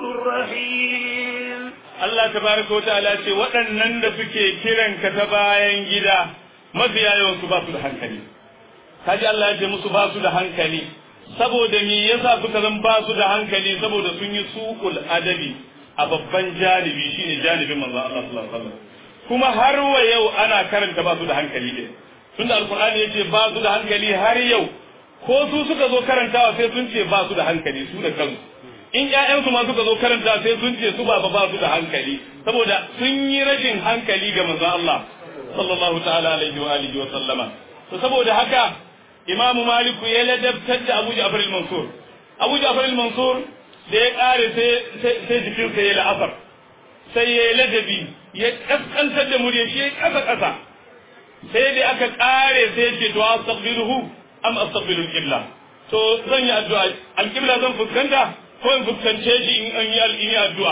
رحيم Allah tabaraka wa ta'ala ce waɗannan da suke kiran ka ta bayan gida mafiya yawan su ba su da hankali kaji Allah ya ce musu ba su da hankali saboda me yasa suka zan ba su da hankali saboda sun yi suqul adabi a babban janibi shine janibin manzo Allah sallallahu alaihi wasallam kuma har wa yau ana karanta ba su da hankali ne tunda alqur'ani yace ba su da hankali har yau ko su suka zo karantawa sai sun ce ba su da hankali su da kansu in ƴaƴansu ma suka zo karanta sai sun ce su ba ba su da hankali saboda sun yi rashin hankali ga manzon Allah sallallahu ta'ala alaihi wa alihi wa sallama to saboda haka Imam Malik ya ladabtar da Abu Ja'far al-Mansur Abu Ja'far al-Mansur da ya kare sai sai jikin sa ya la'afar sai ya ladabi ya kaskantar da murya shi kasa kasa sai da aka kare sai ya ce to astaghfiruhu am astaghfiru al-qibla to zan yi addu'a al-qibla zan fuskanta ko in fuskance shi in an yi al'ini addu'a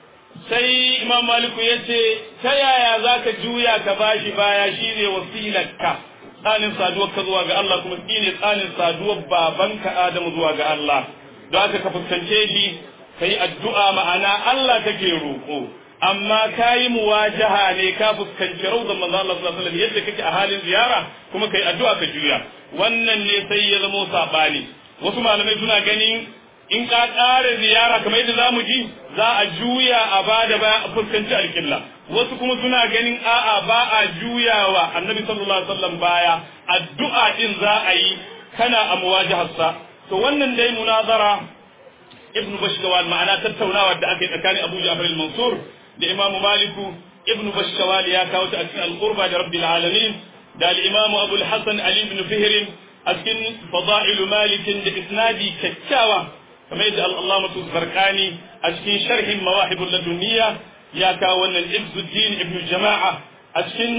sai Imam Maliku ya ce ta yaya za ka juya ka bashi baya shi ne wasilarka tsanin saduwar ka zuwa ga Allah kuma shi ne tsanin saduwar babanka Adamu zuwa ga Allah don haka ka fuskance shi ka yi addu'a ma'ana Allah kake roƙo amma ka yi muwajaha ne ka fuskanci rauzan manzo Allah sallallahu alaihi wasallam yadda kake a halin ziyara kuma ka yi addu'a ka juya wannan ne sai ya zama sabani wasu malamai suna ganin in ka ƙara ziyara kamar yadda zamu ji za a juya a bada baya a fuskanci alƙibla wasu kuma suna ganin a'a ba a juyawa annabi sallallahu alaihi wasallam baya addu'a din za a yi kana a muwajaharsa to wannan dai munazara ibn bashkawal ma'ana tattaunawa da aka yi tsakanin Abu Ja'far al-Mansur da Imam Maliku ibn bashkawal ya kawo ta a cikin al-qurba da rabbil alamin da al-Imam Abu al-Hasan Ali ibn Fihr a cikin fada'il Malik da isnadi kyakkyawa kamar yadda al'allamatu zarkani a cikin sharhin mawahibul laduniya ya kawo wannan ibzuddin ibn jama'a a cikin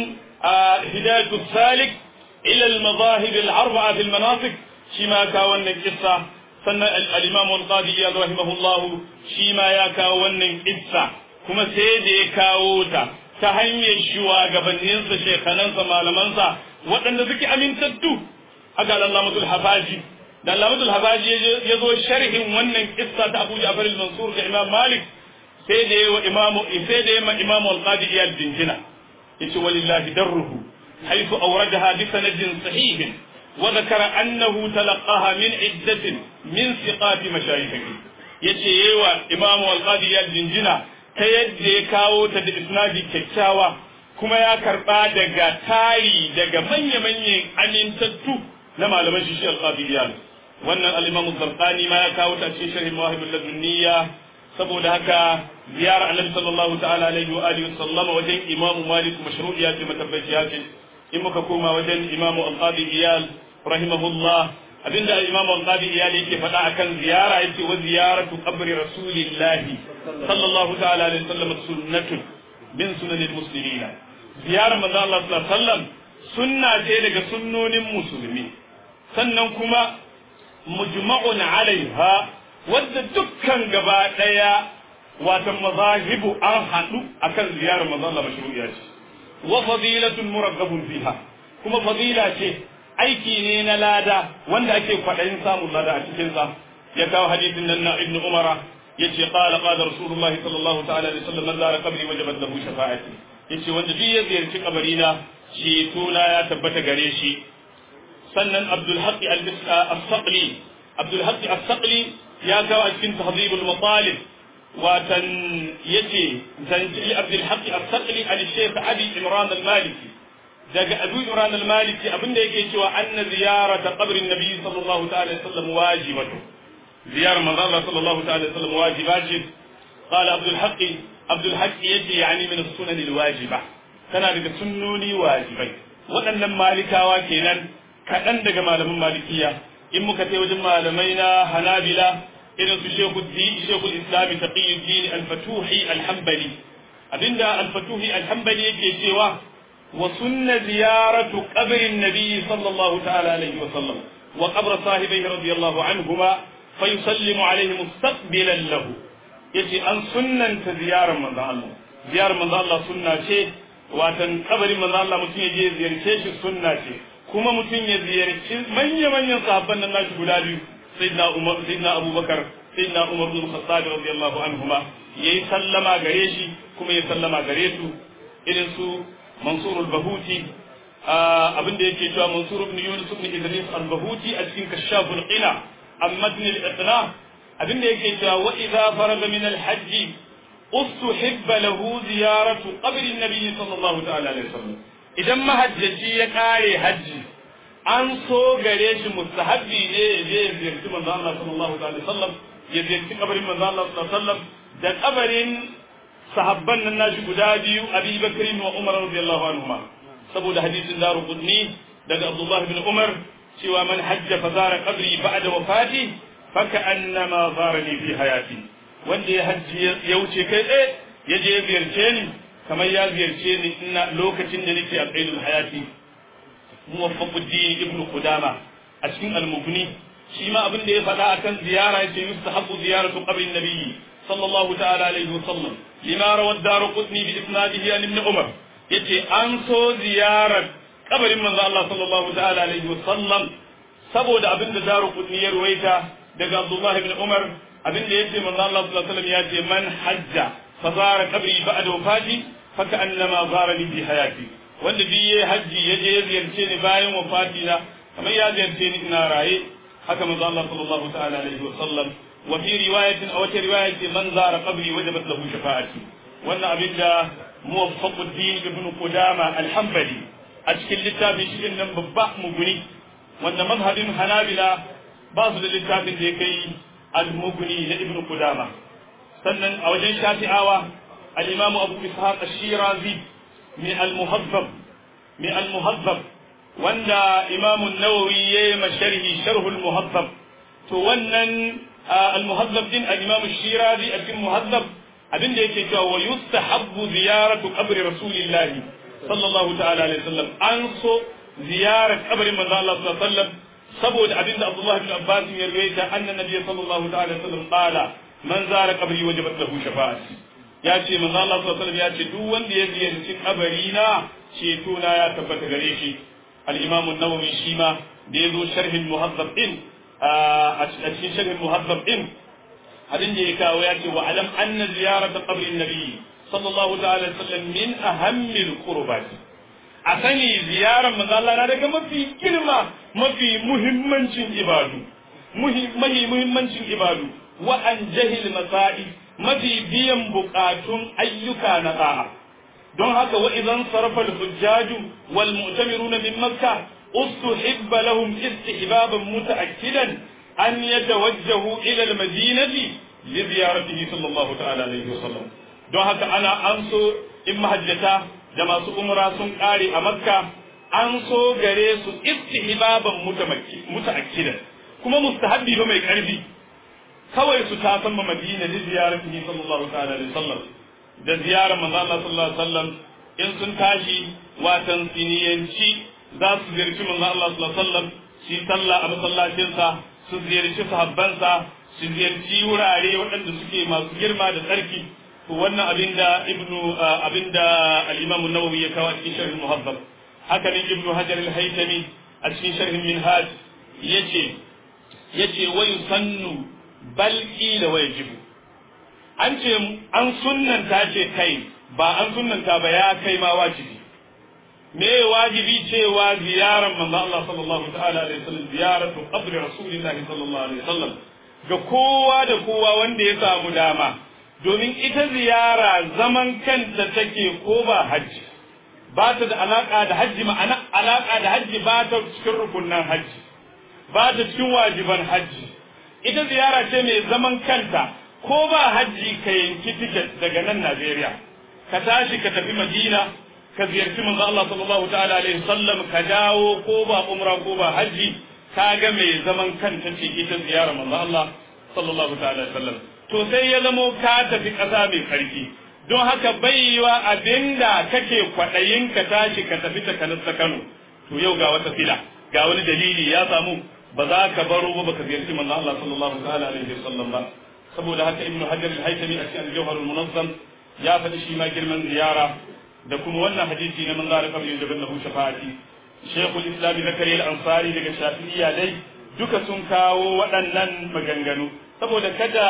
hidayatu salik ila al-madahib al-arba'a fil manasik shi ma kawo wannan kissa sannan al-imam al-qadi ya rahimahullah shi ma ya kawo wannan kissa kuma sai da ya kawo ta ta hanyar shugabanninsa shekhanansa malamansa waɗanda suke amintattu haka al-allamatul hafaji da Allamatul Habaji ya zo sharhin wannan kissa ta Abu Ja'far al-Mansur da Imam Malik sai da yawa Imam sai da yawa Imam al-Qadi Iyad dinjina yace walillahi darruhu haythu awradaha bi sanadin sahih wa dhakara annahu talaqaha min iddatin min siqat mashayikhi yace yawa Imam al-Qadi Iyad dinjina ta yadda ya kawo ta da isnadi kyakkyawa kuma ya karba daga tari daga manya-manyan amintattu na malaman shi al-Qadi Iyad wannan al-Imam az-Zarqani ma ya kawo ta cikin sharh Mawahib al-Ladunniya saboda haka ziyara Annabi sallallahu ta'ala alaihi wa alihi sallama wajen Imam Malik mashru'iyya ce matabbaciya ce in muka koma wajen Imam al-Qadi Iyal rahimahullah abinda Imam al-Qadi Iyal yake faɗa akan ziyara yace wa ziyaratu qabri Rasulillah sallallahu ta'ala alaihi wasallam sunnatun min sunanil muslimin ziyara manzo Allah sallallahu alaihi wasallam sunna ce daga sunnonin musulmi sannan kuma mujma'un alaiha wadda dukkan gaba daya wata mazahibu an hadu akan ziyarar manzo Allah mashru'iyya ce wa fadilatun muraggabun fiha kuma fadila ce aiki ne na lada wanda ake kwadayin samun lada a cikin sa ya kawo hadisin nan na Ibn Umar yace qala qala Rasulullah sallallahu ta'ala alaihi wasallam man zara qabri wajabat lahu shafa'ati yace wanda duk ya ziyarci kabarina ceto na ya tabbata gare shi sannan Abdul Haqq al-Saqli Abdul Haqq al-Saqli ya kawo a cikin tahdhib al-matalib watan yace zanji Abdul Haqq al-Saqli al-Sheikh Abi Imran al-Maliki daga Abu Imran al-Maliki abinda yake cewa anna ziyarata qabrin nabi sallallahu ta'ala alaihi wasallam wajibatu ziyarar manzo Allah sallallahu ta'ala alaihi wasallam wajiba ce qala Abdul Haqq Abdul Haqq yace yani min as-sunan al-wajiba kana daga sunnoni wajibai waɗannan malikawa kenan kaɗan daga malaman malikiya in muka kai wajen malamai na hanabila irin su shehu shekul islami taqiyuddin al-fatuhi al-hanbali abinda al-fatuhi al-hanbali yake cewa wa sunna ziyaratu qabrin nabiy sallallahu ta'ala alaihi wa sallam wa qabr sahibihi radiyallahu anhuma fa yusallimu alayhi mustaqbilan lahu yace an sunnanta ziyarar manzo Allah ziyarar manzo Allah sunna ce watan kabarin manzo Allah mutum ya je ziyarce shi sunna ce kuma mutum ya ziyarci manya-manyan sahabban nan nashi guda biyu sayyidina Umar sayyidina Abubakar sayyidina Umar bin Khattab radiyallahu anhuma yayi sallama gare shi kuma ya sallama gare su irin su Mansur al-Bahuti abin da yake cewa Mansur ibn Yunus ibn Idris al-Bahuti a cikin Kashaf al-Qina amma al-Iqna abin da yake cewa wa idha faraga min al-hajj استحب له زيارة قبر النبي صلى الله تعالى عليه وسلم idan mahajjaci ya kare hajji an so gare shi mustahabbi ne ya je ya ziyarci manzo Allah sallallahu alaihi wasallam ya ziyarci kabarin manzo Allah sallallahu alaihi wasallam da kabarin sahabban nan nashi guda biyu Abi Bakr wa Umar radiyallahu anhuma saboda hadisin Daruqutni daga Abdullah ibn Umar cewa man hajja fa zara qabri ba'da wafati fa ka'annama zarani fi hayati wanda ya hajji ya wuce kai tsaye ya je ya ziyarce ni kamar ya ziyarce ni ina lokacin da nake a qaidul hayati muwaffaquddin ibnu qudama a cikin al-mughni shi ma abin da ya faɗa akan ziyara yace mustahabbu ziyaratu qabrin nabiyyi sallallahu ta'ala alaihi wa sallam lima rawa ad-Daruqutni bi isnadihi an ibn Umar yace an so ziyarar kabarin manzo Allah sallallahu ta'ala alaihi wa sallam saboda abin da Daruqutni ya ruwaita daga Abdullah ibn Umar abin da yace manzo Allah sallallahu alaihi wa sallam yace man hajja fa zara qabri ba'da wafati fa ka'annama zarani bi hayati wanda bi yayi haji yaje ya ziyarce ni bayan wafati na kamar ya ziyarce ni ina raye haka manzo Allah sallallahu ta'ala alaihi wa sallam wa fi riwayatin aw ta riwayati man zara qabri wajabat lahu shafa'ati wannan abin da muwaffaquddin ibn Qudama al-Hanbali a cikin littafin shi nan babba muguni wanda mazhabin Hanabila ba su da littafin da ya kai al-Mughni na Ibn Qudama sannan a wajen Shafi'awa al-Imam Abu Ishaq ash-Shirazi min al-Muhazzab min al-Muhazzab wanda Imam an-Nawawi yayi masharhi sharh al-Muhazzab to wannan al-Muhazzab din al-Imam ash-Shirazi a cikin Muhazzab abinda yake cewa wa yustahabbu ziyaratu qabri Rasulillah sallallahu ta'ala alaihi wasallam an so ziyarar kabarin manzo Allah sallallahu alaihi wasallam saboda abinda Abdullah ibn Abbas ya rawaita anna nabiy sallallahu ta'ala alaihi wasallam qala man zara qabri wajabat lahu shafa'ati ya ce manzo Allah sallallahu alaihi wasallam ya ce duk wanda ya ziyarci kabari na ceto na ya tabbata gare shi al-Imam an-Nawawi shi ma da yazo sharhin muhazzab din a cikin sharhin muhazzab din abin da ya kawo ya ce wa alam anna ziyarata qabri nabi sallallahu ta'ala alaihi wasallam min ahammil qurbati a sani ziyarar manzo Allah na daga mafi girma mafi muhimmancin ibadu mafi muhimmancin ibadu wa an jahil masa'i mafi biyan bukatun ayyuka na da'a don haka wa idan sarafa al-hujjaju wal mu'tamiruna min makkah ustuhibba lahum istihbaban mutaakkidan an yatawajjahu ila al-madinati li ziyaratihi sallallahu ta'ala alaihi wasallam don haka ana an so in mahajjata da masu umra sun kare a makka an so gare su istihbaban mutaakkidan kuma mustahabbi ba mai karfi kawai su ta san madina li ziyaratihi sallallahu ta'ala alaihi wasallam da ziyarar manzo Allah sallallahu alaihi wasallam in sun tashi watan siniyanci za su ziyarci manzo Allah sallallahu alaihi wasallam shi sallah a masallacin sa su ziyarci sahabbansa su ziyarci wurare waɗanda suke masu girma da tsarki to wannan abinda ibnu abinda al-Imam an-Nawawi ya kawo cikin sharh al-Muhaddab haka ne ibnu Hajar al-Haytami a cikin sharh al-Minhaj yace yace wa yusannu bal qila wa yajibu an ce an sunnanta ce kai ba an sunnanta ba ya kai ma wajibi me wajibi cewa ziyarar manzo Allah sallallahu ta'ala alaihi wasallam ziyaratu qabri rasulillahi sallallahu alaihi wasallam ga kowa da kowa wanda ya samu dama domin ita ziyara zaman kanta take ko ba hajji ba ta da alaka da hajji ma'ana alaka da hajji ba ta cikin rukunan hajji ba ta cikin wajiban hajji ita ziyara ce mai zaman kanta ko ba hajji ka yanki tiket daga nan Najeriya ka tashi ka tafi Madina ka ziyarci manzo Allah sallallahu ta'ala alaihi wasallam ka dawo ko ba umra ko ba hajji ka ga mai zaman kanta ce ita ziyara manzo Allah sallallahu ta'ala alaihi wasallam to sai ya zamo ka tafi ƙasa mai tsarki don haka baiwa abinda kake kwaɗayin ka tashi ka tafi ta Kano ta Kano to yau ga wata fila ga wani dalili ya samu ba za ka baro ba baka ziyarci manzo Allah sallallahu ta'ala alaihi wasallam ba saboda haka ibnu hajar al-haytami a cikin al-jawhar al-munazzam ya faɗi shi ma girman ziyara da kuma wannan hadisi na manzo Allah kabin da lahu shafa'ati shaykhul islam zakariya al-ansari daga shafi'iyya dai duka sun kawo waɗannan maganganu saboda kada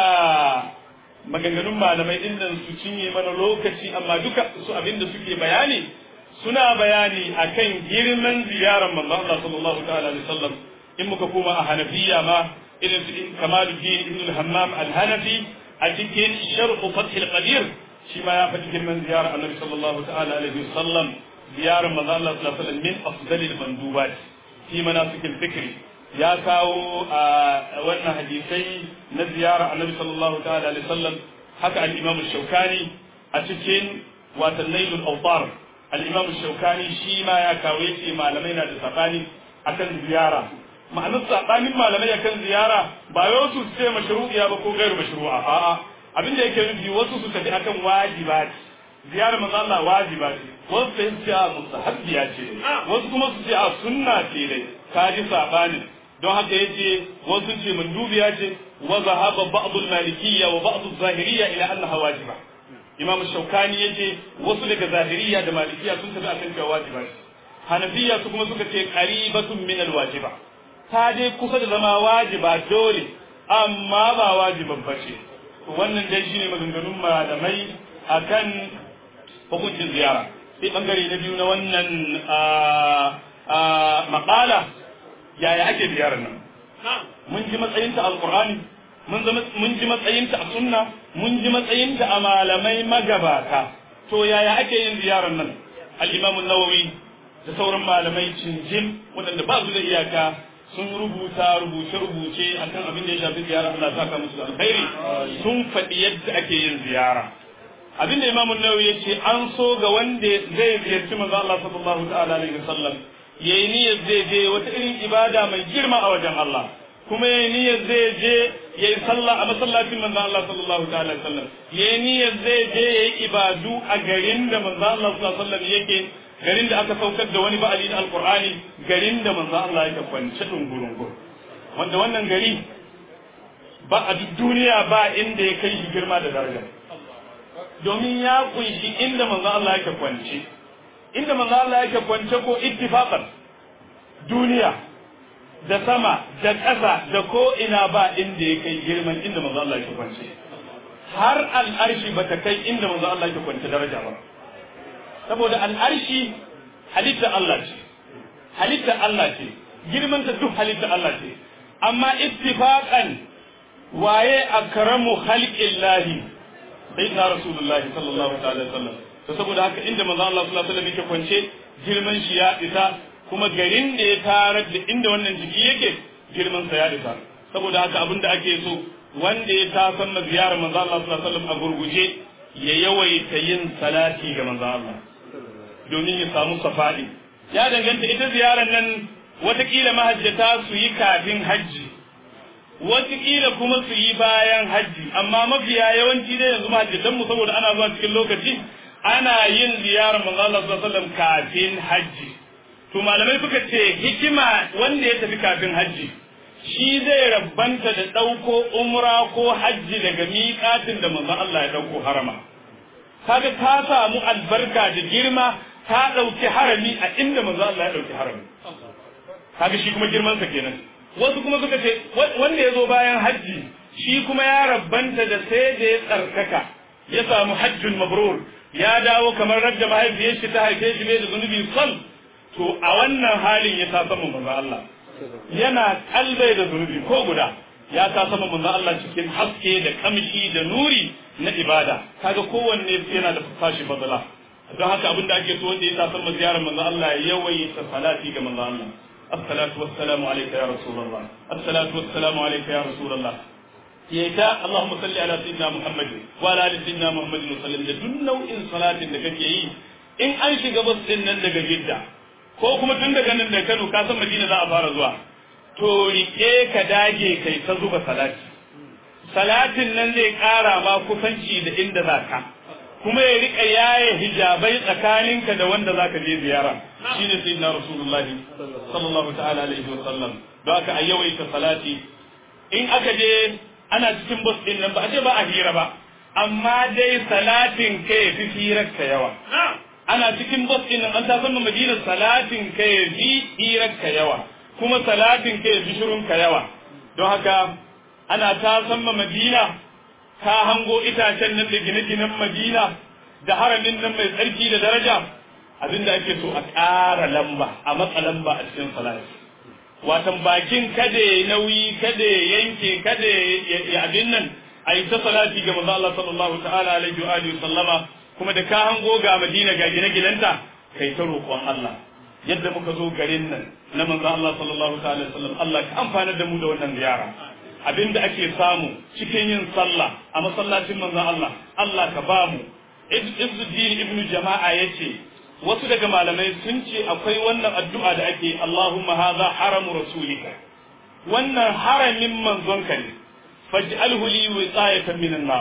maganganun malamai din nan su cinye mana lokaci amma duka su abinda suke bayani suna bayani akan girman ziyarar manzo Allah sallallahu ta'ala alaihi wasallam in muka koma a Hanafiya ma irin su Kamaluddin ibn al-Hammam al-Hanafi a cikin Sharh Fath al-Qadir shi ma ya faɗi girman ziyarar Annabi sallallahu ta'ala alaihi wasallam ziyarar manzo Allah sallallahu alaihi wasallam min afdalil mandubat fi manasikil fikri ya kawo a wannan hadisai na ziyara Annabi sallallahu ta'ala alaihi wasallam haka al-Imam al-Shawkani a cikin watan Nailul Awtar al-Imam al-Shawkani shi ma ya kawo yace malamai na da sabani akan ziyara ma'anar sabanin malamai akan ziyara ba wai wasu su ce mashru'iya ba ko gairu mashru'a a'a abin da yake nufi wasu su tafi akan wajibat ziyara manzo Allah wajiba ce wasu sai su ce a mustahabbiya ce wasu kuma su ce a sunna ce dai kaji sabani don haka yace wasu ce mandubiya ce wa zahaba ba'd al-malikiyya wa ba'd az-zahiriyya ila annaha wajiba imam shaukani yace wasu daga zahiriyya da malikiyya sun tafi akan cewa wajiba ce hanafiya su kuma suka ce qaribatun min al-wajiba ta dai kusa da zama wajiba dole amma ba wajiban bace wannan dai shine maganganun malamai akan hukuncin ziyara sai bangare na biyu na wannan maqala yaya ake ziyarar nan mun ji matsayinta a alqur'ani mun ji matsayinta a sunna mun ji matsayinta a malamai magabata to yaya ake yin ziyarar nan al-imam an-nawawi da sauran malamai cinjin waɗanda ba su da iyaka sun rubuta rubuce-rubuce akan abin da ya shafi ziyara Allah saka musu alkhairi sun faɗi yadda ake yin ziyara abin da Imam Nawawi ya ce an so ga wanda zai ziyarci manzo Allah sallallahu ta'ala alaihi wasallam yayi niyyar zai je wata irin ibada mai girma a wajen Allah kuma yayi niyyar zai je yayi sallah a masallacin manzo Allah sallallahu ta'ala alaihi wasallam yayi niyyar zai je yayi ibadu a garin da manzo Allah sallallahu alaihi wasallam yake garin da aka saukar da wani ba'ali na alqur'ani garin da manzo Allah yake kwance dungurungur wanda wannan gari ba a duk duniya ba inda ya kai shi girma da daraja domin ya kunshi inda manzo Allah yake kwance inda manzo Allah yake kwance ko ittifaqan duniya da sama da ƙasa da ko ina ba inda ya kai girman inda manzo Allah yake kwance har al'arshi bata kai inda manzo Allah yake kwance daraja ba saboda al'arshi halitta Allah ce halitta Allah ce girman ta duk halitta Allah ce amma ittifaqan waye akramu khalqillahi sayyidina rasulullahi sallallahu alaihi wasallam to saboda haka inda manzo Allah sallallahu alaihi wasallam yake kwance girman shi ya isa kuma garin da ya tarar da inda wannan jiki yake girman sa ya isa saboda haka abinda ake so wanda ya tasan na ziyarar manzo Allah sallallahu alaihi wasallam a gurguje ya yawaita yin salati ga manzo Allah domin ya samu safa'i ya danganta ita ziyarar nan watakila mahajjata su yi kafin hajji watakila kuma su yi bayan hajji amma mafiya yawanci dai yanzu mahajjatan mu saboda ana zuwa cikin lokaci ana yin ziyarar manzo Allah sallallahu alaihi wasallam kafin hajji to malamai suka ce hikima wanda ya tafi kafin hajji shi zai rabbanta da dauko umra ko hajji daga miƙatin da manzo Allah ya dauko harama kaga ka samu albarka da girma ka dauki harami a inda manzo Allah ya dauki harami kaga shi kuma girman sa kenan wasu kuma suka ce wanda ya zo bayan hajji shi kuma ya rabbanta da sai da ya tsarkaka ya samu hajjul mabrur ya dawo kamar radda mahaifiyar shi ta haife shi bai da zunubi sal to a wannan halin ya ta sama manzo Allah yana kalbai da zunubi ko guda ya ta sama manzo Allah cikin haske da kamshi da nuri na ibada kaga kowanne yana da fashi fadala don haka abinda ake so wanda ya ta sama ziyarar manzo Allah yawaita salati ga manzo Allah الصلاة والسلام عليك يا رسول الله الصلاة والسلام عليك يا رسول الله يتا اللهم صل على سيدنا محمد وعلى ال سيدنا محمد وسلم da duk nau'in salatin da kake yi in an shiga bus din nan daga Jidda ko kuma tun daga nan da Kano ka san Madina za a fara zuwa to rike ka dage kai ta zuba salati salatin nan zai kara ma kusanci da inda zaka kuma ya rika yaye hijabai tsakaninka da wanda zaka je ziyara shine sayyidina rasulullahi sallallahu ta'ala alaihi wa sallam don haka a yawaita salati in aka je ana cikin bus din nan ba a ce ba a hira ba amma dai salatin kai fi hirar ka yawa ana cikin bus din nan an ta san Madina salatin kai fi hirar ka yawa kuma salatin kai fi shirun ka yawa don haka ana ta san Madina ka hango itacen nan da gine-ginen Madina da haramin nan mai tsarki da daraja abinda ake so a ƙara lamba a matsa lamba a cikin salati watan bakin kada ya nauyi kada ya yanke kada ya abin nan a yi ta salati ga manzo Allah sallallahu ta'ala alaihi wa alihi sallama kuma da ka hango ga Madina ga gine-ginenta kai ta roƙon Allah yadda muka zo garin nan na manzo Allah sallallahu ta'ala alaihi wasallam Allah ka amfana da mu da wannan ziyara abinda ake samu cikin yin sallah a masallacin manzon Allah Allah ka ba mu Izzuddin ibnu Jama'a yace wasu daga malamai sun ce akwai wannan addu'a da ake Allahumma hadha haramu rasulika wannan haramin manzonka ne faj'alhu li wiqayatan minan nar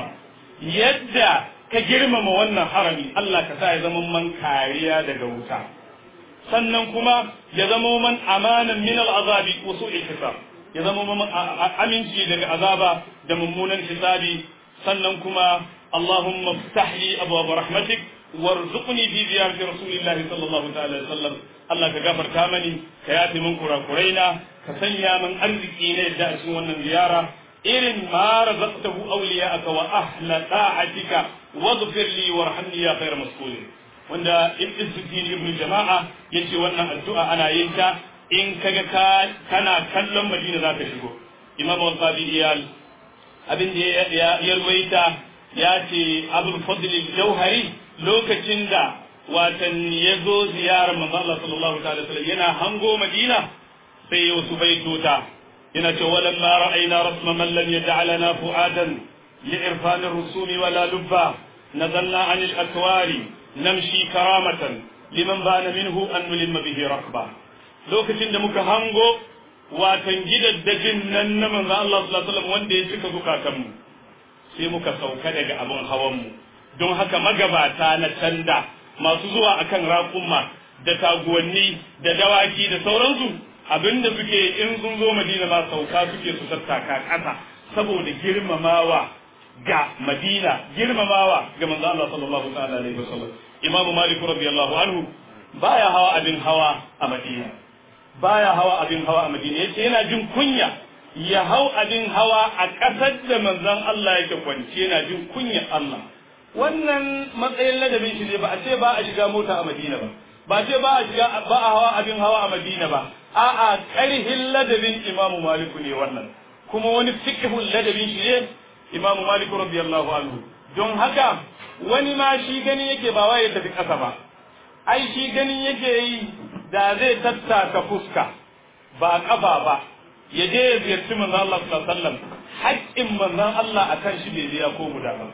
yadda ka girmama wannan harami Allah ka sa ya zama man kariya daga wuta sannan kuma ya zama man amanan min al'azabi wa su'il hisab ya zama aminci daga azaba da mummunan hisabi sannan kuma Allahumma iftah li abwaab rahmatik warzuqni fi ziyarati rasulillahi sallallahu ta'ala alaihi wasallam Allah ka gafarta mani ka yafi min kurakuraina ka sanya min arziki ne da cikin wannan ziyara irin ma razaqtahu awliya'aka wa ahla ta'atika waghfir li warhamni ya khayra mas'ulin wanda Izzuddin ibn Jama'a yace wannan addu'a ana yin ta in kaga ka kana kallon Madina zaka shigo Imam Al-Qadi Iyal abin da ya yarwaita ya ce Abul Fadl al-Jawhari lokacin da watan ya zo ziyarar manzo Allah sallallahu alaihi wasallam yana hango Madina sai ya wasu baitota yana ce walamma ra'ayna rasma man lam yaj'alana fu'adan li'irfan ar-rusumi wala lubba nazalna 'an al-akwari namshi karamatan liman bana minhu an nulimma bihi rakba lokacin da muka hango watan gidaddajin nan na manzo Allah sallallahu alaihi wasallam wanda ya cika zukatanmu sai muka sauka daga abun hawanmu don haka magabata na canda masu zuwa akan raƙumma da taguwanni da dawaki da sauransu abinda suke in sun zo Madina ma sauka suke su tattaka ƙasa saboda girmamawa ga Madina girmamawa ga manzo Allah sallallahu alaihi wasallam Imam Malik radiyallahu anhu baya hawa abin hawa a Madina baya hawa abin hawa a Madina yace yana jin kunya ya hau abin hawa a ƙasar da manzon Allah yake kwance yana jin kunya Allah wannan matsayin ladabin shi ne ba a ce ba a shiga mota a Madina ba ba a ce ba a shiga ba a hawa abin hawa a Madina ba a'a ƙarhin ladabin Imam Malik ne wannan kuma wani fiqhul ladabin shi ne Imam Malik radiyallahu anhu don haka wani ma shi gani yake ba wai ya tafi ƙasa ba ai shi ganin yake yi da zai tattaka fuska ba kafa ba ya je ya ziyarci manzon Allah sallallahu alaihi wasallam haƙƙin manzon Allah akan shi bai biya ko guda ba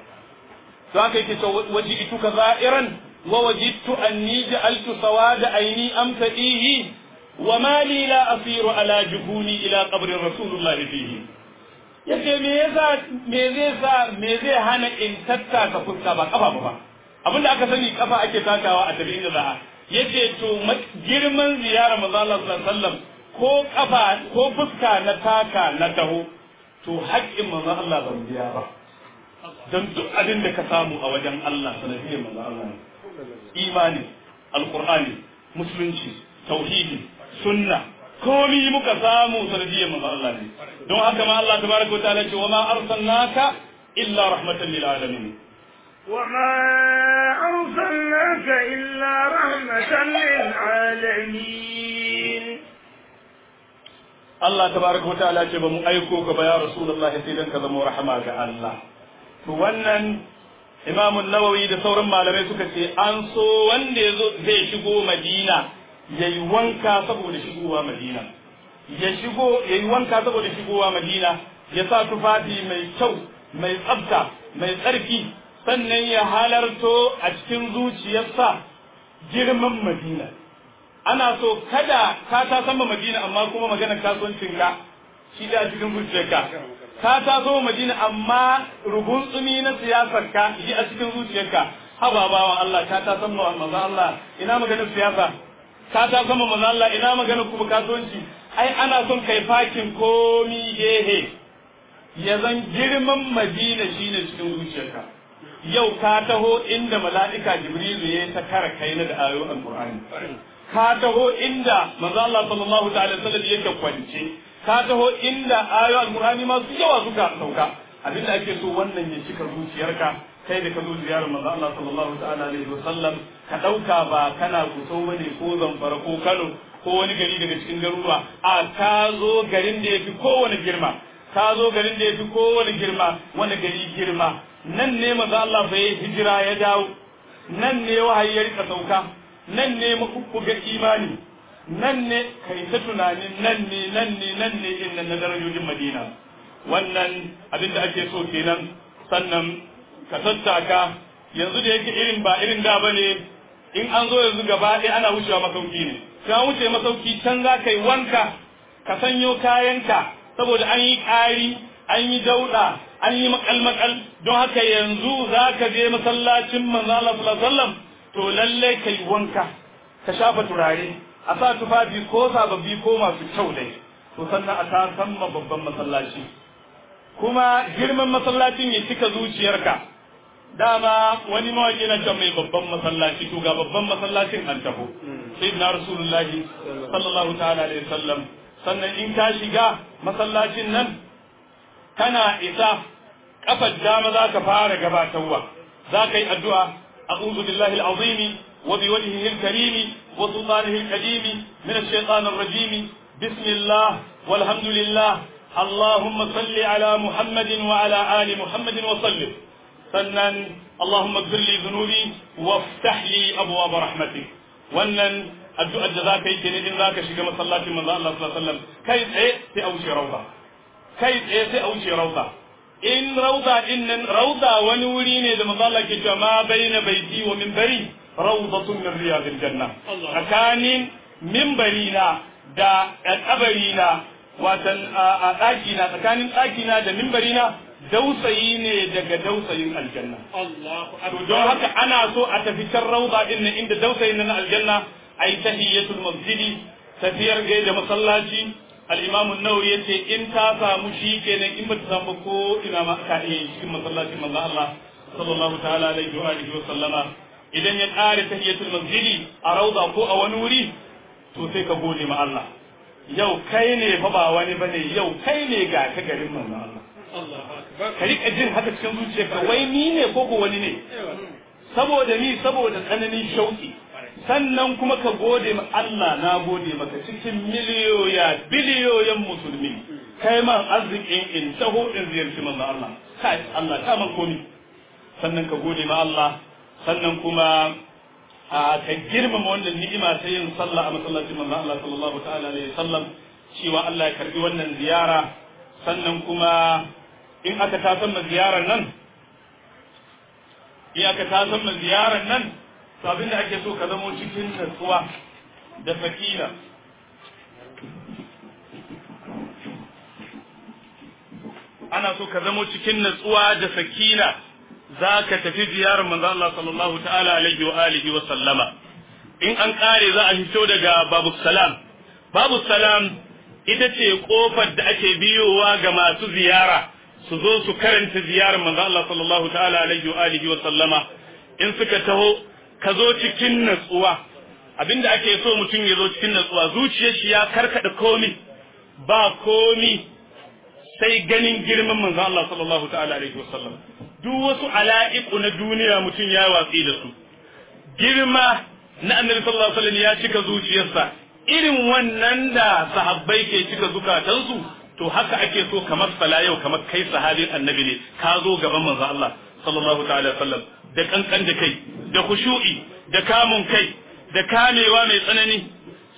to haka yake to wajidtuka za'iran wa wajidtu anni ja'altu sawada aini amtadihi wa ma li la asiru ala juhuni ila qabri rasulullah fihi yace me yasa me zai sa me zai hana in tattaka fuska ba kafa ba abinda aka sani kafa ake takawa a tabi'in da za'a yace to girman ziyara manzo Allah sallallahu alaihi wasallam ko kafa ko fuska na taka na taho to haƙƙin manzo Allah ban biya ba dan duk abin da ka samu a wajen Allah sanadiyar manzo Allah imani alqur'ani musulunci tauhidi sunna komi muka samu sanadiyar manzo Allah ne don haka ma Allah tabaraka wa ta'ala ce wa ma arsalnaka illa rahmatan lil alamin وما أرسلناك إلا رحمة للعالمين الله تبارك وتعالى ce ba mu aiko ka ba ya rasulullahi sai dan ka zama rahama ga Allah to wannan Imam an-Nawawi da sauran malamai suka ce an so wanda yazo zai shigo Madina yayi wanka saboda shigowa Madina ya shigo yayi wanka saboda shigowa Madina ya sa tufafi mai kyau mai tsafta mai tsarki sannan ya halarto a cikin zuciyarsa girman Madina ana so kada ka ta sama Madina amma kuma maganar kasuwancinka shi da cikin zuciyarka ka ta zo Madina amma ruguntsumi na siyasarka yi a cikin zuciyarka haba bawan Allah ka ta sama manzo Allah ina maganar siyasa ka ta sama manzo Allah ina maganar kuma kasuwanci ai ana son kai fakin komi gehe ya zan girman Madina shine cikin zuciyarka yau ka taho inda mala'ika Jibrilu ya ta kara kai na da ayoyin Alqur'ani ka taho inda manzo Allah sallallahu ta'ala sallam yake kwance ka taho inda ayoyin Alqur'ani masu yawa suka sauka abinda ake so wannan ya cika zuciyarka kai da ka zo ziyarar manzo Allah sallallahu ta'ala alaihi wasallam ka dauka ba kana kuso bane ko Zamfara ko Kano ko wani gari daga cikin garuruwa a ka zo garin da yafi kowane girma ka zo garin da yafi kowane girma wani gari girma nan ne manzo Allah bai hijira ya dawo nan ne wahayi ya rika sauka nan ne makukkuga imani nan ne kai ta tunanin nan ne nan ne nan ne inna na darajojin Madina wannan abinda ake so kenan sannan ka tattaka yanzu da yake irin ba irin da bane in an zo yanzu gaba ɗaya ana wucewa masauki ne ka wuce masauki can za ka yi wanka ka sanyo kayanka saboda an yi ƙari an yi dauɗa an yi makal-makal don haka yanzu za ka je masallacin manzo Allah sallallahu alaihi wasallam to lalle ka yi wanka ka shafa turare a sa tufafi ko sababbi ko masu kyau dai to sannan a ta samma babban masallaci kuma girman masallacin ya cika zuciyarka dama wani mawaki na can mai babban masallaci to ga babban masallacin an taho sayyidina rasulullahi sallallahu ta'ala alaihi wasallam sannan in ka shiga masallacin nan kana isa kafar dama za ka fara gabatarwa za ka yi addu'a a'udhu billahi al-azim wa bi wajhihi al-karim wa sultanihi al-qadim min ash-shaytan ar-rajim bismillah walhamdulillah allahumma salli ala muhammadin wa ala ali muhammadin wa sallim sannan allahumma ighfir li dhunubi waftah li abwaab rahmatik wannan addu'ar da za ka yi kenan in za ka shiga masallacin manzo Allah sallallahu alaihi wasallam kai tsaye sai a wuce rauda kai tsaye sai a wuce rauda in rauda din nan rauda wani wuri ne da manzo Allah ke cewa ma baina baiti wa minbari rawdatun min riyadil janna tsakanin minbarina da kabarina watan a daki na tsakanin daki na da minbarina dausayi ne daga dausayin aljanna Allahu akbar don haka ana so a tafi can rauda din nan inda dausayin na aljanna ai tahiyatul masjidi tafiyar gaida masallaci al-imam an-nawawi yace in ta samu shi kenan in ba ta samu ko ina ma ka iya cikin masallacin manzo Allah sallallahu ta'ala alaihi wa alihi wa sallama idan ya kare tahiyatul masjidi a rauda ko a wani wuri to sai ka gode ma Allah yau kai ne fa ba wani bane yau kai ne ga ta garin manzo Allah Allahu akbar ka rika jin haka cikin zuciyarka wai ni ne ko ko wani ne saboda ni saboda tsananin shauki sannan kuma ka gode ma Allah na gode maka cikin miliyoya biliyoyin musulmi kai man arzikin in taho in ziyarci manzo Allah kai Allah ka man komi sannan ka gode ma Allah sannan kuma a ka girmama wannan ni'ima ta yin sallah a masallacin manzo Allah sallallahu ta'ala alaihi wasallam cewa Allah ya karbi wannan ziyara sannan kuma in aka tasan ziyarar nan in aka tasan ziyarar nan to abin da ake so ka zamo cikin natsuwa da sakina ana so ka zamo cikin natsuwa da sakina za ka tafi ziyarar manzo Allah sallallahu ta'ala alaihi wa alihi wa sallama in an kare za a fito daga babu salam babu salam ita ce kofar da ake biyowa ga masu ziyara su zo su karanta ziyarar manzo Allah sallallahu ta'ala alaihi wa alihi wa sallama in suka taho ka zo cikin natsuwa abinda ake so mutum ya zo cikin natsuwa zuciyar shi ya karkada komi ba komi sai ganin girman manzo Allah sallallahu ta'ala alaihi wasallam duk wasu ala'iqu na duniya mutum ya watsi da su girma na annabi sallallahu alaihi wasallam ya cika zuciyarsa irin wannan da sahabbai ke cika zukatansu to haka ake so kamar sala yau kamar kai sahabin annabi ne ka zo gaban manzo Allah sallallahu ta'ala alaihi wasallam da kankan da kai da khushu'i da kamun kai da kamewa mai tsanani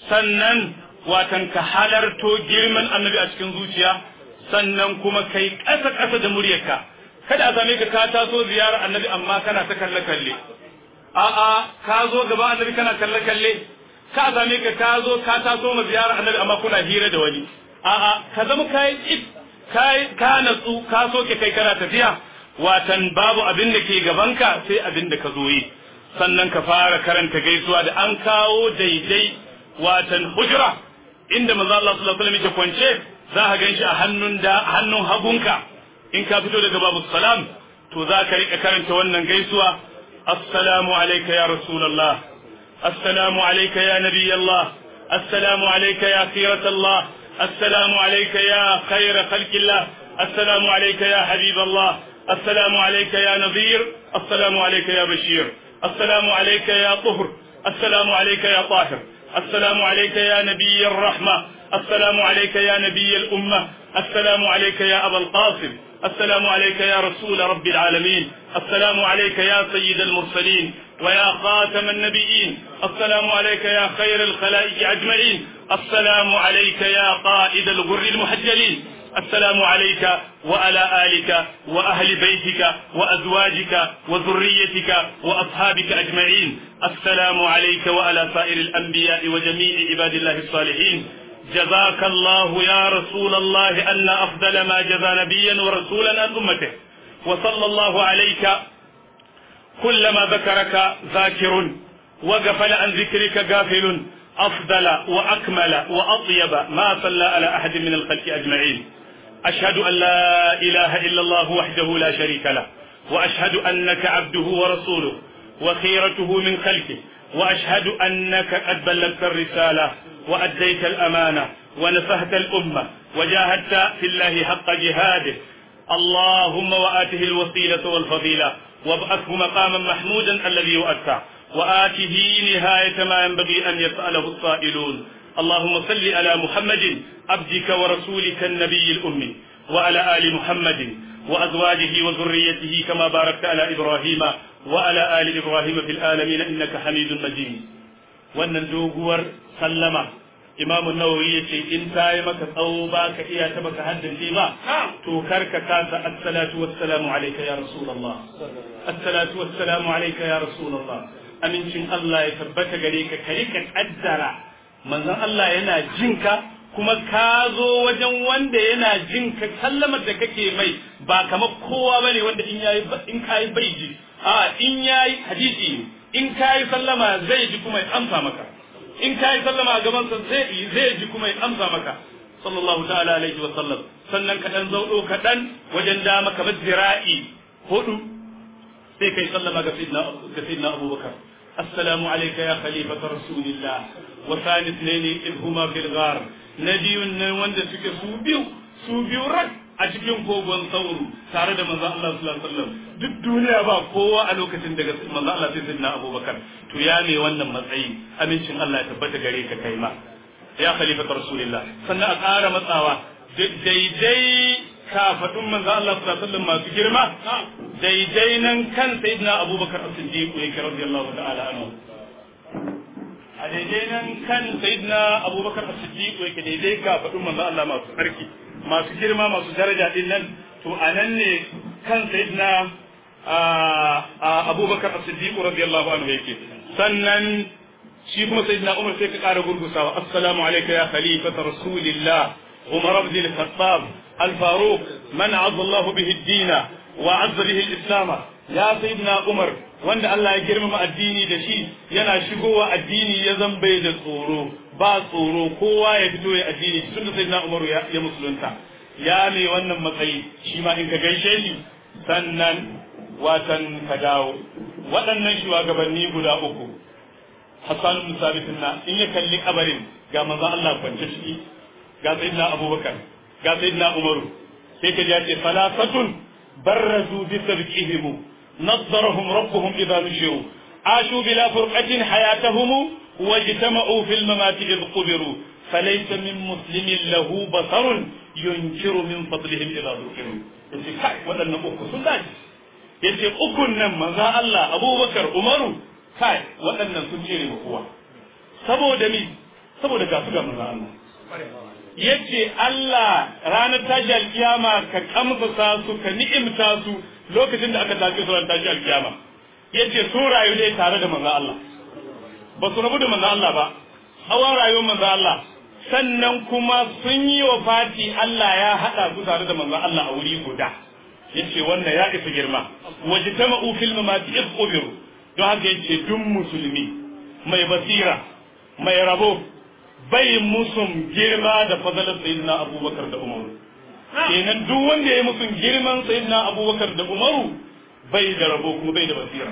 sannan watan ka halarto girman annabi a cikin zuciya sannan kuma kai ƙasa ƙasa da muryarka kada a same ka ka taso ziyarar annabi amma kana ta kalle kalle a'a ka zo gaba annabi kana kalle kalle ka same ka ka zo ka taso ma ziyarar annabi amma kuna hira da wani a'a ka zama kai kai ka natsu ka so ke kai kana tafiya watan babu abin da ke gabanka sai abin da ka zo yi sannan ka fara karanta gaisuwa da an kawo daidai watan hujra inda manzo Allah sallallahu alaihi wasallam yake kwance za ka ganshi a hannun da hannun hagunka in ka fito daga babu salam to za ka rika karanta wannan gaisuwa assalamu alayka ya rasulullah assalamu alayka ya nabiyallah assalamu alayka ya khiratallah assalamu alayka ya khayra khalqillah assalamu alayka ya habiballah assalamu alayka ya nadhir assalamu alayka ya bashir assalamu alayka ya طهر السلام عليك يا طاهر السلام عليك يا نبي الرحمة السلام عليك يا نبي الأمة السلام عليك يا أبا القاسم السلام عليك يا رسول رب العالمين السلام عليك يا سيد المرسلين ويا خاتم النبيين السلام عليك يا خير الخلائق أجمعين السلام عليك يا قائد الغر المحجلين السلام عليك وعلى آلك وأهل بيتك وأزواجك وذريتك وأصحابك أجمعين السلام عليك وعلى سائر الأنبياء وجميع عباد الله الصالحين جزاك الله يا رسول الله أن أفضل ما جزى نبيا ورسولا عن أمته وصلى الله عليك كلما ذكرك ذاكر وغفل عن ذكرك غافل أفضل وأكمل وأطيب ما صلى على أحد من الخلق أجمعين أشهد أن لا إله إلا الله وحده لا شريك له وأشهد أنك عبده ورسوله وخيرته من خلقه وأشهد أنك قد بلغت الرسالة وأديت الأمانة ونصحت الأمة وجاهدت في الله حق جهاده اللهم وآته الوسيلة والفضيلة وابعثه مقاما محمودا الذي وأتى وآته نهاية ما ينبغي أن يسأله السائلون اللهم صل على محمد عبدك ورسولك النبي الأمي وعلى آل محمد وأزواجه وذريته كما باركت على إبراهيم وعلى آل إبراهيم في العالمين إنك حميد مجيد wannan doguwar sallama Imam Nawawi yace in tayi maka tsawo ba ka iya ta baka haddace ba to karka kasa assalatu wassalamu alayka ya rasulullah assalatu wassalamu alayka ya rasulullah amincin Allah ya tabbata gare ka kai ka kaddara manzon Allah yana jinka kuma ka zo wajen wanda yana jinka sallamar da kake mai ba kamar kowa bane wanda in yayi in kai bai ji a in yayi hadisi in kai sallama zai ji kuma ya amsa maka in kai sallama a gaban sa zai zai ji kuma ya amsa maka sallallahu ta'ala alaihi wa sallam sannan ka dan zaudo ka dan wajen da maka bazira'i hudu sai kai sallama ga sidna ga sidna Abubakar assalamu alayka ya khalifata rasulillah wa thani ithnaini idhuma fil ghar nabiyun nan wanda suke su biyu su biyu rak a cikin kogon sauro tare da manzo Allah sallallahu alaihi wasallam duk duniya ba kowa a lokacin daga manzo Allah sai sidna Abubakar to ya ne wannan matsayi amincin Allah ya tabbata gare ka kai ma ya khalifata rasulillah sannan a ƙara matsawa daidai kafadun manzo Allah sallallahu alaihi wasallam masu girma daidai nan kan sayyidina Abubakar as-Siddiq yake radiyallahu ta'ala anhu a daidai nan kan sayyidina Abubakar as-Siddiq yake daidai kafadun manzo Allah masu tsarki masu girma masu daraja din nan to anan ne kan sayyidina Abubakar as-Siddiq radiyallahu anhu yake sannan shi kuma sayyidina Umar sai ka ƙara gurgusawa assalamu alayka ya khalifata rasulillah Umar ibn al-Khattab al-Faruq man azza Allah bihi ad-din wa azza bihi al-islam ya sayyidina Umar wanda Allah ya girmama addini da shi yana shigowa addini ya zambai da tsoro ba tsoro kowa ya fito ya addini tunda sayyidina Umar ya, ya musulunta ya ne wannan matsayi shi ma in ka gaishe shi sannan watan ka dawo waɗannan shugabanni guda uku Hassan ibn Sabit na in ya kalli kabarin ga manzon Allah kwance ciki ga sayyidina Abubakar ga sayyidina Umaru sai ka ji ce salasatun barrazu bi sabqihim nadarahum rabbuhum idha nushiru ashu bila furqatin hayatahum wajtama'u fil mamati idh qubiru falaysa min muslimin lahu basarun yunkiru min fadlihim idha dhukiru yace kai wadannan uku sun dace yace ukun nan manzon Allah Abubakar Umaru kai waɗannan sun cire ba kowa saboda mi saboda ga su ga manzo Allah yace Allah ranar tashi alkiyama ka kamsa su ka ni'imta su lokacin da aka tashi su ranar tashi alkiyama yace su rayu dai tare da manzo Allah ba su rabu da manzo Allah ba tsawon rayuwar manzo Allah sannan kuma sun yi wa fati Allah ya hada su tare da manzo Allah a wuri guda yace wannan ya isa girma wajtama'u fil mamati isqubiru don haka yace duk musulmi mai basira mai rabo bai musun girma da fadalar sayyidina Abubakar da Umaru kenan duk wanda ya musun girman sayyidina Abubakar da Umaru bai da rabo kuma bai da basira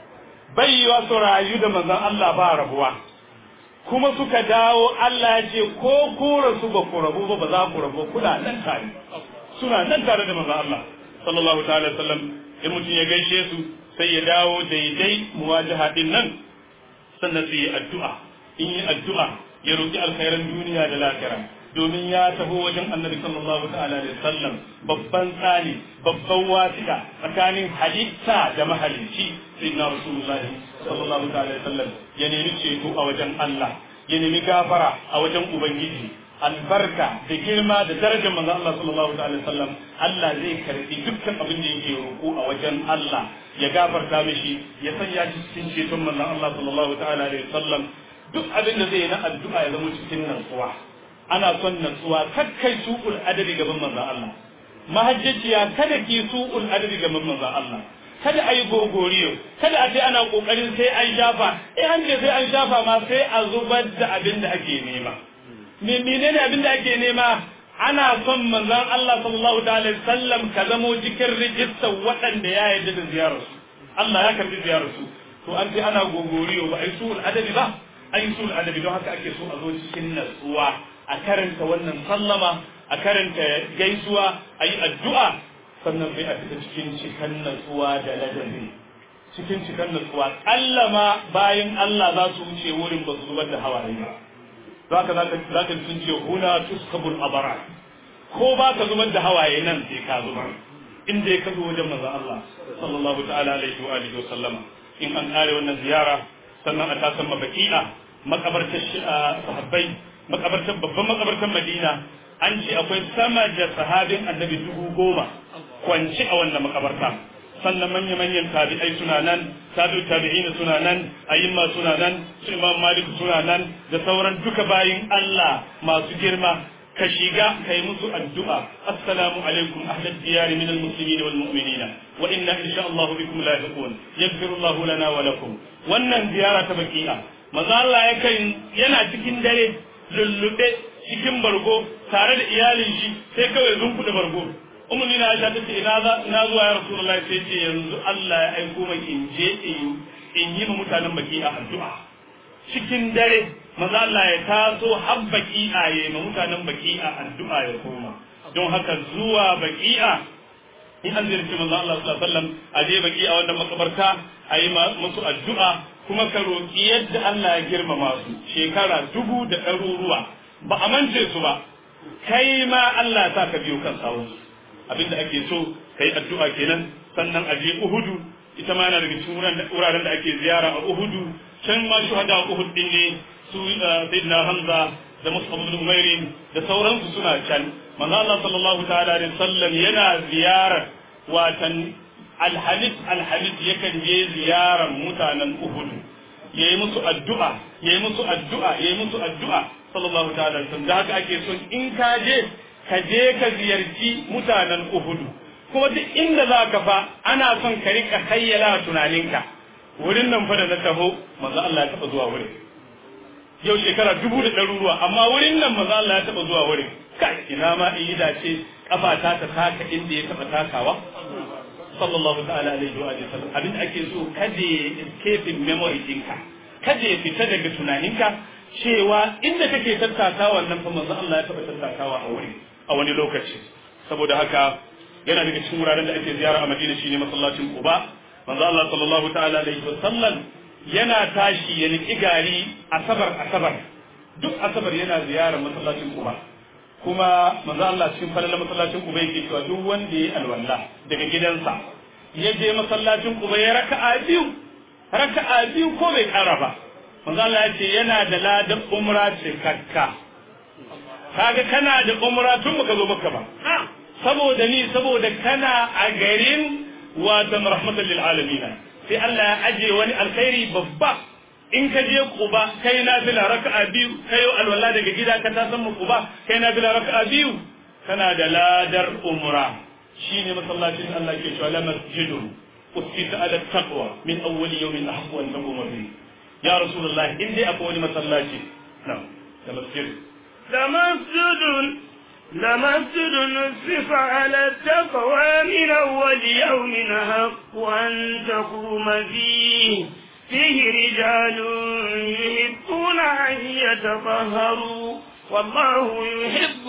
bai yi wasu rayu da manzon Allah ba rabuwa kuma suka dawo Allah ya ce ko ku rasu ba ku rabu ba ba za ku rabu kuna nan tare suna nan tare da manzon Allah sallallahu ta'ala sallam in mutum ya gaishe su sai ya dawo daidai muwajaha din nan sannan sai ya addu'a in yi addu'a ya roki alkhairan duniya da lahira domin ya taho wajen annabi sallallahu ta'ala alaihi wasallam babban tsani babban wasiƙa tsakanin halitta da mahalicci sayyidina rasulullah sallallahu ta'ala alaihi wasallam ya nemi ceto a wajen Allah ya nemi gafara a wajen ubangiji albarka da girma da darajar manzo Allah sallallahu alaihi wasallam Allah zai karbi dukkan abin da yake roƙo a wajen Allah ya gafarta mishi ya sanya shi cikin ceton manzo Allah sallallahu alaihi wasallam duk abin da zai yi na addu'a ya zama cikin nutsuwa ana son nutsuwa kakkai su'ul adabi gaban manzo Allah mahajjaciya kada ki su'ul adabi gaban manzo Allah kada ayi gogoriyo kada a ce ana kokarin sai an shafa eh an ce sai an shafa ma sai a zubar da abin da ake nema me menene abin da ake nema ana son manzon Allah sallallahu alaihi wasallam ka zamo cikin rijistar waɗanda ya yarda da ziyarar su Allah ya karbi ziyarar su to an ce ana gogoriyo ba ai su'ul adabi ba ai su'ul adabi don haka ake so a zo cikin natsuwa a karanta wannan sallama a karanta gaisuwa ayi addu'a sannan sai a fita cikin cikan natsuwa da ladabi cikin cikan natsuwa allama bayan Allah za su wuce wurin ba su zubar da hawaye ba zaka zaka zaka sun ce huna tuskabul abara ko ba ka zubar da hawaye nan sai ka zubar in dai ka zo wajen manzon Allah sallallahu ta'ala alaihi wa alihi wa sallama in an kare wannan ziyara sannan a tasan mabaki'a makabartar sahabbai makabartar babban makabartar Madina an ce akwai sama da sahabin annabi dubu goma kwanci a wannan makabarta sannan manya-manyan tabi'ai suna nan tabi'u tabi'ina suna nan ayyimma suna nan su imam malik suna nan da sauran duka bayin Allah masu girma ka shiga kai musu addu'a assalamu alaikum ahlad diyar min almuslimin wal mu'minina wa inna insha Allah bikum lahiqun yaghfiru Allah lana wa lakum wannan ziyara ta baki'a manzo Allah yakan yana cikin dare lullube cikin bargo tare da iyalin shi sai kawai zunkuda bargo ummu na Aisha tace ina za ina zuwa ya Rasulullahi sai ce yanzu Allah ya aiko mai in je in yi ma mutanen baki'a addu'a cikin dare manzo Allah ya taso har baki'a ya ma mutanen baki'a addu'a ya koma don haka zuwa baki'a in an zirci manzo Allah sallallahu alaihi wasallam a je baki'a wannan makabarta a yi musu addu'a kuma ka roki yadda Allah ya girmama su shekara dubu da ɗaruruwa ba a mance su ba kai ma Allah ya sa ka biyo kan sawun abinda ake so kai addu'a kenan sannan a je Uhudu ita ma yana daga cikin wuraren da ake ziyara a Uhudu can ma shuhada Uhud din ne su Sayyidina Hamza da Mus'ab ibn Umair da sauransu suna can manzo Allah sallallahu ta'ala alaihi wasallam yana ziyarar watan alhamis alhamis yakan je ziyarar mutanen Uhud yayi musu addu'a yayi musu addu'a yayi musu addu'a sallallahu ta'ala alaihi wasallam da haka ake son in ka je ka je ka ziyarci mutanen Uhud kuma duk inda za ka fa ana son ka rika hayyala tunaninka wurin nan fa da na taho manzo Allah ya taba zuwa wurin yau shekara dubu da ɗaruruwa amma wurin nan manzo Allah ya taba zuwa wurin kai ina ma in yi dace kafa ta ta taka inda ya taba takawa sallallahu ta'ala alaihi wa sallam abin da ake so kada ya escape memory ɗinka kada ya fita daga tunaninka cewa inda kake tattakawa nan fa manzo Allah ya taba tattakawa a wuri a wani lokaci saboda haka yana daga cikin wuraren da ake ziyara a Madina shine masallacin Quba manzo Allah sallallahu ta'ala alaihi wa sallam yana tashi ya niki gari asabar asabar duk asabar yana ziyarar masallacin Quba kuma manzo Allah cikin falalar masallacin Quba yake cewa duk wanda yayi alwala daga gidansa ya je masallacin Quba ya raka'a biyu raka'a biyu ko bai kara ba manzo Allah ya ce yana da ladan umra cikakka kaga kana da umra tun baka zo maka ba saboda ni saboda kana a garin watan rahmatan lil alamin sai Allah ya aje wani alkhairi babba in ka je Quba kai nafila raka'a biyu kai alwala daga gida ka ta san Quba kai nafila raka'a biyu kana da ladar umra shine masallacin Allah ke cewa la masjidun usita ala taqwa min awwal yawmin ahqqu an taquma fihi ya rasulullah in dai akwai wani masallaci na'am da masjid لمسجد لمسجد نصف على التقوى من أول يوم حق أن تقوم فيه فيه رجال يحبون أن يتطهروا والله يحب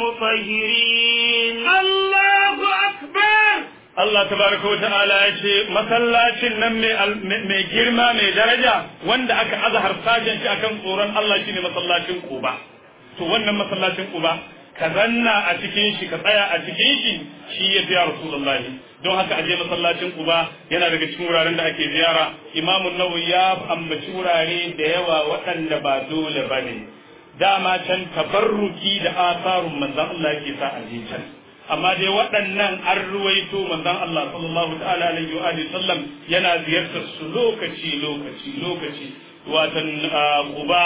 المطهرين الله أكبر Allah tabaraka wa ta'ala ya ce masallacin nan mai girma mai daraja wanda aka azhar sajin shi akan tsoron Allah shine masallacin Quba to wannan masallacin Quba ka zanna a cikin shi ka tsaya a cikin shi shi ya fi Rasulullahi don haka aje masallacin Quba yana daga cikin wuraren da ake ziyara Imam an-Nawawi ya ambaci wurare da yawa waɗanda ba dole bane dama can tabarruki da asarun manzon Allah yake sa a je can amma dai waɗannan an ruwaito manzon Allah sallallahu ta'ala alaihi wa alihi sallam yana ziyartar su lokaci lokaci lokaci watan Quba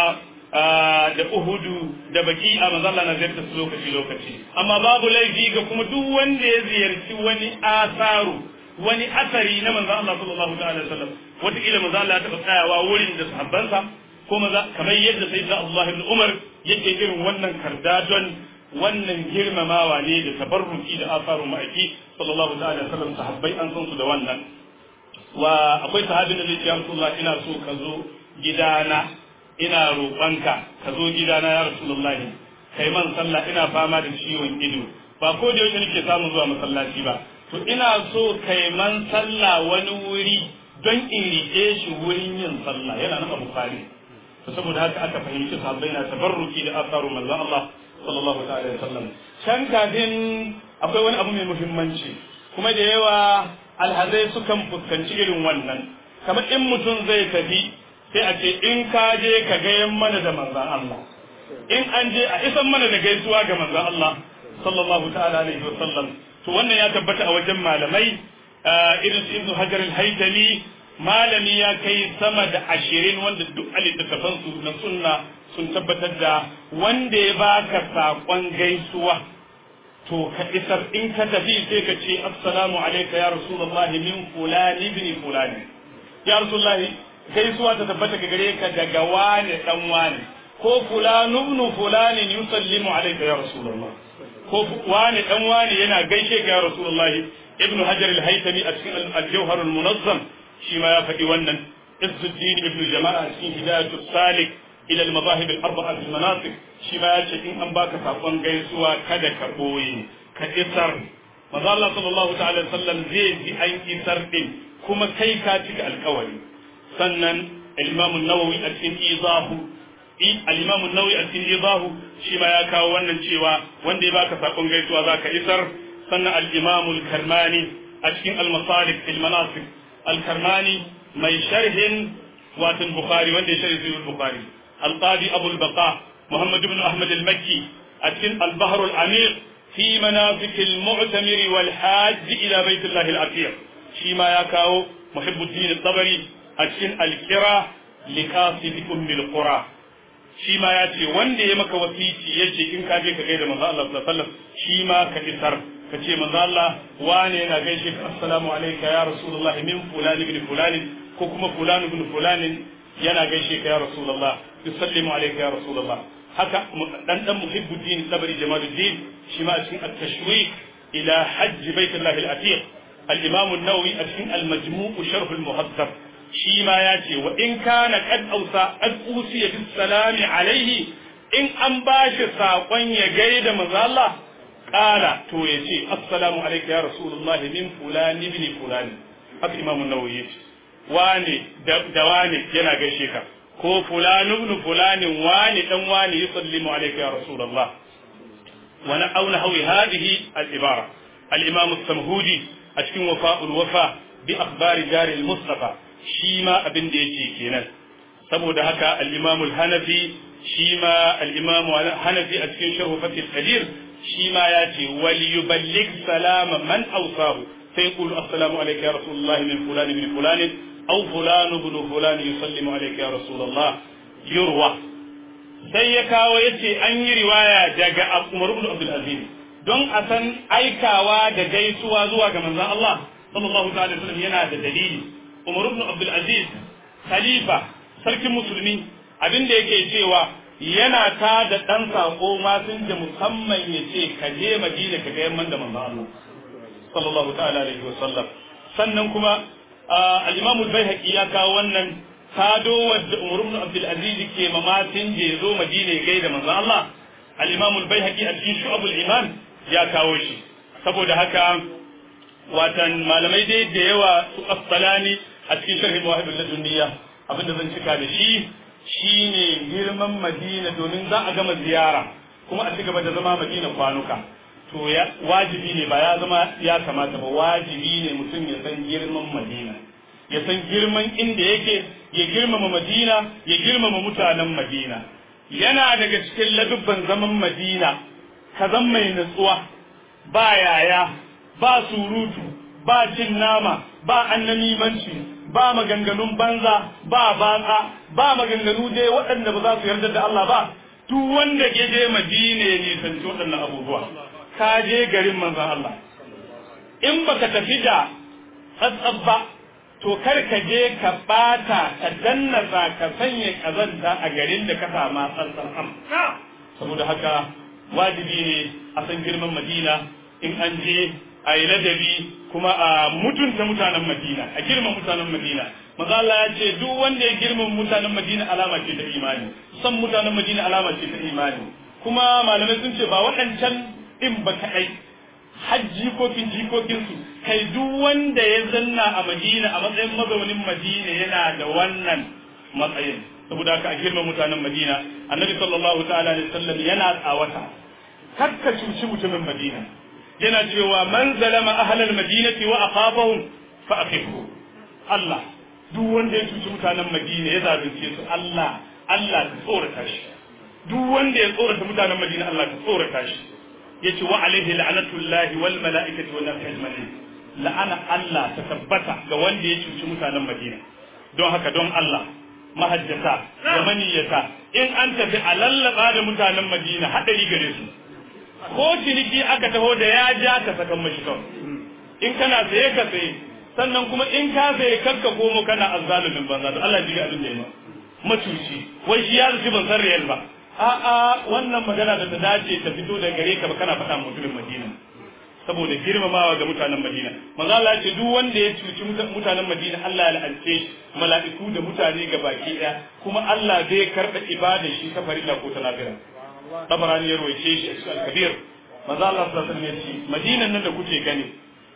da Uhudu da baki a manzon Allah na ziyartar su lokaci lokaci amma babu laifi ga kuma duk wanda ya ziyarci wani asaru wani asari na manzon Allah sallallahu ta'ala alaihi wasallam wata kila manzon Allah ya taɓa tsayawa wurin da sahabbansa ko maza kamar yadda sayyidina Allah ibn Umar yake irin wannan kardadon wannan girmamawa ne da tabarruki da asarun ma'aiki sallallahu ta'ala alaihi wasallam sahabbai an san su da wannan wa akwai sahabin da zai ce Rasulullah ina so ka zo gidana ina roƙonka ka zo gidana ya Rasulullahi kai man sallah ina fama da ciwon ido ba ko da yaushe nake samu zuwa masallaci ba to ina so kai man sallah wani wuri don in rike shi wurin yin sallah yana nan a Bukhari to saboda haka aka fahimci sahabbai na tabarruki da asaru manzon Allah sallallahu alaihi wasallam can kafin akwai wani abu mai muhimmanci kuma da yawa alhazai sukan fuskanci irin wannan kamar in mutum zai tafi sai a ce in ka je ka gayan mana da manzon Allah in an je a isan mana da gaisuwa ga manzon Allah sallallahu ta'ala alaihi wasallam to wannan ya tabbata a wajen malamai irin su Ibn Hajar al-Haytami malami ya kai sama da ashirin wanda duk alittafan su na sunna sun tabbatar da wanda ya baka saƙon gaisuwa to ka isar in ka tafi sai ka ce assalamu alayka ya rasulullah min fulani ibn fulani ya rasulullah gaisuwa ta tabbata ga gare ka daga wani dan wani ko fulanu ibn fulani yusallimu alayka ya rasulullah ko wani dan wani yana gaishe ka ya rasulullah ibn hajar al-haytami a cikin al-jawhar al-munazzam shi ma ya faɗi wannan izzuddin ibn jama'a a cikin hidayatus salik ila al-madahib al-arba'a fi al-manasik shi ma ya ce in an baka sakon gaisuwa kada ka boye ka isar manzo Allah sallallahu ta'ala alaihi wasallam zai ji an isar din kuma kai ka cika alƙawari sannan al-imam an-nawawi a cikin izahu al-imam an-nawawi a cikin izahu shi ma ya kawo wannan cewa wanda ya baka sakon gaisuwa zaka isar sannan al-imam al-karmani a cikin al-masalik al-manasik al-karmani mai sharhin watan bukhari wanda ya sharhi sahih bukhari al-qadi abu al-baqa muhammad ibn ahmad al-makki a cikin al-bahr al-amiq fi manasik al-mu'tamir wal-hajj ila bayt Allah al-atiq shi ma ya kawo muhibbuddin al-tabari a cikin al-qira likasib umm al-qura shi ma ya ce wanda ya maka wasici yace in ka je ka gaida manzo Allah sallallahu alaihi wasallam shi ma ka isar ka ce manzo Allah wane yana gaishe ka assalamu alayka ya rasulullahi min fulani ibn fulani ko kuma fulani ibn fulani yana gaishe ka ya rasulullah yusallimu alayka ya rasulullah haka dan dan muhibbuddin sabri jamaluddin shi ma cikin at-tashwiq ila hajj baitullah al-atiq al-imam an-nawawi cikin al-majmu' sharh al-muhaddab shi ma ya ce wa in kana qad awsa qad usiya bis salami alayhi in an bashi sakon ya gaida manzo Allah qala to yace assalamu alayka ya rasulullah min fulani ibn fulani haka imam an-nawawi yace wane da wane yana gaishe ka ko fulani ibn fulani wane dan wane yusallimu alayka ya rasulullah wa na auna hawi hadhihi al-ibara al-imam as-samhudi a cikin wafa'ul wafa bi akhbari jari al-mustafa shi ma abin da yake kenan saboda haka al-Imam al-Hanafi shi ma al-Imam al-Hanafi a cikin Sharh Fath al-Qadir shi ma ya ce wal yuballigh salama man awsahu sai yaqulu assalamu alayka ya rasulullah min fulan min fulan aw fulan ibn fulan yusallimu alayka ya rasulullah yurwa sai ya kawo yace an yi riwaya daga Umar ibn Abdul Aziz don a san aikawa da gaisuwa zuwa ga manzon Allah sallallahu alaihi wasallam yana da dalili. Umar ibn Abdul Aziz khalifa sarkin musulmi abinda yake cewa yana ta da dan sako ma sun da musamman yace ka je Madina ka ga yamman da manzon Allah sallallahu ta'ala alaihi wasallam. Sannan kuma al-Imam al-Baihaqi ya kawo wannan kado wadda Umar ibn Abdul Aziz ke mamatin je zo Madina ya gaida manzon Allah. Al-Imam al-Baihaqi a cikin Shu'abul Iman ya kawo shi. Saboda haka watan malamai dai da yawa su Asqalani a cikin sharhi Mawahib al-Ladunniya abinda zan cika da shi shine girman Madina domin za a gama ziyara kuma a cigaba da zama Madina kwanuka to ya wajibi ne ba ya zama ya kamata ba wajibi ne mutum ya san girman Madina ya san girman inda yake ya girmama Madina ya girmama mutanen Madina. Yana daga cikin ladubban zaman Madina ka zan mai nutsuwa ba yaya ba surutu ba cin nama ba annamimanci ba maganganun banza ba batsa ba maganganu dai waɗanda ba za su yarda da Allah ba. Duk wanda ke je Madina ya nisanci waɗannan abubuwa ka je garin manzon Allah. In baka tafi da tsatsab ba to kar ka je ka bata ka dannasa ka sanya kazanta a garin da ka sama tsantsan am. Saboda haka wajibi ne a san girman Madina in an je a yi ladabi kuma a mutunta mutanen Madina a girman mutanen Madina. Manzo Allah ya ce duk wanda ya girman mutanen Madina alama ce ta imani, san mutanen Madina alama ce ta imani. Kuma malamai sun ce ba waɗancan in ba kaɗai har jikokin jikokinsu kai duk wanda ya zanna a Madina a matsayin mazaunin Madina yana da wannan matsayin. Saboda haka a girman mutanen Madina Annabi sallallahu ta'ala alaihi wasallam yana tsawata kakka cuci mutumin Madina yana cewa man zalama ahlal madinati wa aqabahum fa aqifu. Allah duk wanda ya cuci mutanen Madina ya zalunce su Allah Allah ka tsorata shi. Duk wanda ya tsorata mutanen Madina Allah ka tsorata shi. Yace wa alaihi la'natullahi wal mala'ikati wan nas ajma'in. La'ana Allah ta tabbata ga wanda ya cuci mutanen Madina. Don haka don Allah mahajjata da maniyata in an tafi a lallaba da mutanen Madina hadari gare su. Ko ciniki aka taho da ya ja ka sakan mashi kawai. In kana saye ka saye sannan kuma in ka saye kanka komo kana azzalumin banza to Allah ji abin da ya ma macuci wai shi ya zuci ban san riyal ba. A'a wannan magana da ta dace ta fito da gare ka ba kana faɗa mutumin Madina saboda girmamawa ga mutanen Madina. Manzo Allah ya ce duk wanda ya cuci mutanen Madina Allah ya la'ance shi mala'iku da mutane gabaki ɗaya kuma Allah bai karɓa ibadar shi ta farilla ko ta nafila. Tabarani ya roice shi a cikin al-Kabir. Manzo Allah sallallahu alaihi wasallam ya ce Madinan nan da kuke gani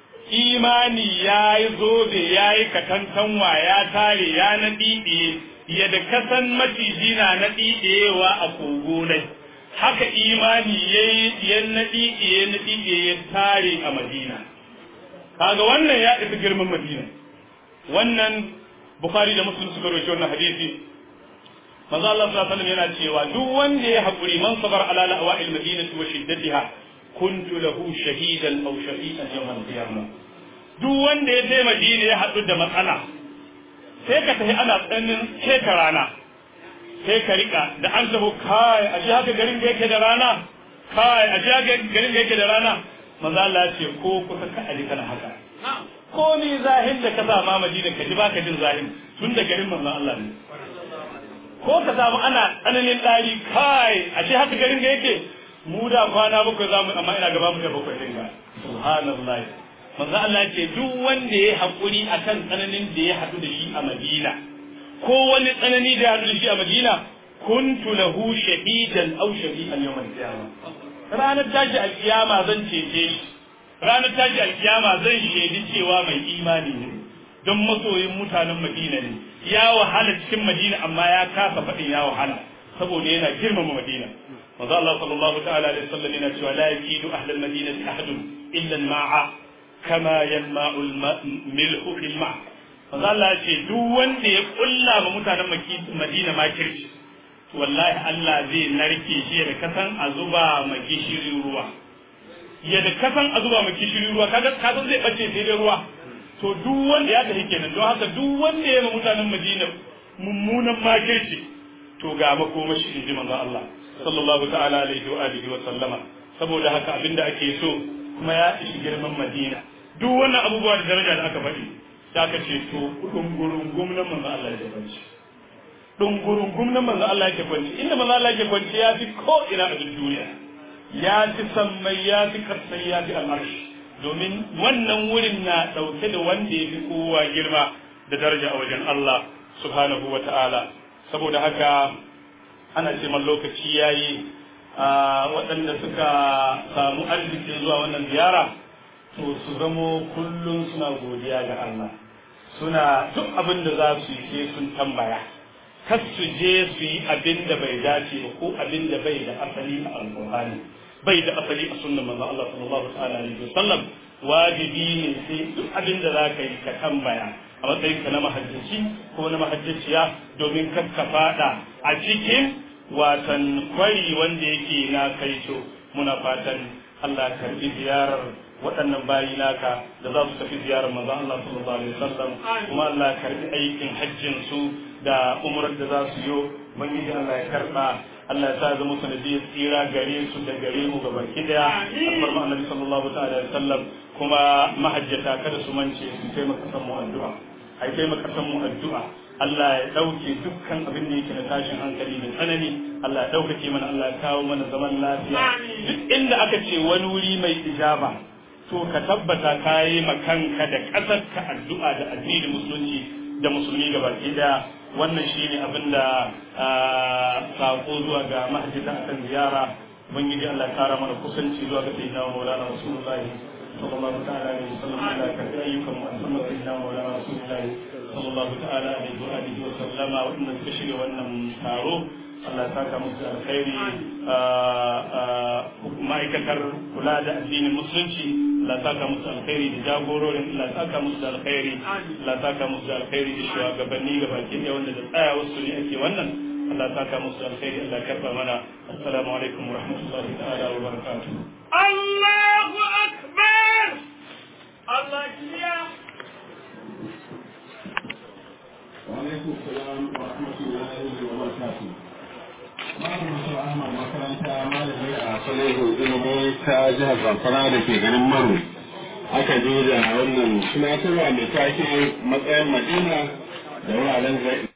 imani yayi zobe yayi katantanwa ya tare ya nadiɗe yadda kasan maciji na naɗiɗewa a kogo nai haka imani yayi yan naɗiɗe ya naɗiɗe ya tare a Madina. Kaga wannan ya isa girman Madina. Wannan Bukhari da Muslim suka rawaito wannan hadisi. Manzo Allah sallallahu alaihi wasallam yana cewa duk wanda ya haƙuri man sabar ala la'wa'il madinati wa shiddatiha kuntu lahu shahidan aw shahidan yawm al-qiyamah. Duk wanda ya je Madina ya haɗu da matsala sai ka tafi ana tsanin keka rana sai ka rika da an taho kai a ji haka garin da yake da rana kai a ji haka garin da yake da rana. Manzo Allah ya ce ko kusa ka aji kana haka ko ni zahin da ka sama Madina ka ji baka jin zahin tun da garin manzo Allah ne. Ko ka samu ana tsananin ɗari kai a ce haka garin da yake mu da kwana bakwai za mu amma ina gaba mu da bakwai ɗin ga subhanallah. Manzo Allah ce duk wanda ya haƙuri akan tsananin da ya haɗu da shi a Madina ko wani tsanani da ya haɗu da shi a Madina kuntu lahu shahidan aw shahidan yawm al-qiyamah. Ranar tashi al-qiyama zan cece shi ranar tashi al-qiyama zan shaidi cewa mai imani ne don masoyin mutanen Madina ne ya wahala cikin Madina amma ya kasa faɗin ya wahala saboda yana girmama Madina. Manzo Allah sallallahu ta'ala alaihi wasallam yana cewa la yakidu ahlal madinati ahadun illa al-ma'a kama yanma'u al-milhu fil ma'. manzo Allah ya ce duk wanda ya kulla ma mutanen Madina makirci wallahi Allah zai narke shi da kasan a zuba ma gishirin ruwa ya da kasan a zuba ma gishirin ruwa kaga kasan zai bace sai da ruwa to duk wanda ya tafi kenan don haka duk wanda ya ma mutanen Madina mummunan makirci to ga makomashi inji manzo Allah sallallahu ta'ala alaihi wa alihi wa sallama saboda haka abinda ake so kuma ya ishi girman Madina duk wannan abubuwa da daraja da aka faɗi da aka ce to dungurun gumnan manzo Allah ya kwanci dungurun gumnan manzo Allah ya kwanci inda manzo Allah ya kwanci ya fi ko ina a duniya ya fi sammai ya fi karsai ya fi al'arshi domin wannan wurin na dauke da wanda ya fi kowa girma da daraja a wajen Allah subhanahu wa ta'ala saboda haka ana ce man lokaci yayi waɗanda suka samu arzikin zuwa wannan ziyara to su zamo kullum suna godiya ga Allah suna duk abin da za su yi sai sun tambaya kar su je su yi abin da bai dace ba ko abin da bai da asali a alƙur'ani bai da asali a sunnar manzon Allah sallallahu alaihi wasallam wajibi ne sai duk abin da za ka yi ka tambaya a matsayin ka na mahajjaci ko na mahajjaciya domin kar ka fada a cikin watan kwari wanda yake na kaito muna fatan Allah ya karbi ziyarar waɗannan bayi naka da za su tafi ziyarar manzon Allah sallallahu alaihi wasallam kuma Allah ya karbi aikin hajjin su da umrar da za su yi ubangiji Allah ya karba Allah ya sa zama sanadiyar tsira gare su da gare mu gaba ki daya albar annabi sallallahu alaihi wasallam kuma mahajjata kada su mance su taimaka san mu addu'a ai taimaka san mu addu'a Allah ya dauke dukkan abin da yake na tashin hankali da tsanani Allah ya dauke mana Allah ya kawo mana zaman lafiya duk inda aka ce wani wuri mai ijaba to ka tabbata ka yi makanka da ƙasar ka addu'a da addinin musulunci da musulmi gabaki daya wannan shine abin da sako zuwa ga mahajjata akan ziyara ubangiji Allah ya kara mana kusanci zuwa ga sayyidina Maulana Rasulullahi sallallahu ta'ala alaihi wasallam Allah ka ayyukan mu annabi sayyidina Maulana Rasulullahi sallallahu ta'ala alaihi wa alihi wa sallama wannan suka shirya wannan taro Allah ya saka musu alkhairi ma'aikatar kula da addinin musulunci Allah ya saka musu alkhairi da jagororin Allah ya saka musu alkhairi Allah ya saka musu alkhairi da shugabanni ga baki ɗaya wanda da tsaya wasu ne ake wannan Allah ya saka musu alkhairi Allah ya karba mana assalamu alaikum wa rahmatullahi ta'ala wa barakatuh Allahu akbar Allah ya wa alaikum salam wa rahmatullahi wa barakatuh Malam Musa Ahmad makaranta malami a kwalejin ilimi ta jihar Zamfara da ke garin Maru aka je da wannan tunatarwa mai taken matsayin Madina da wuraren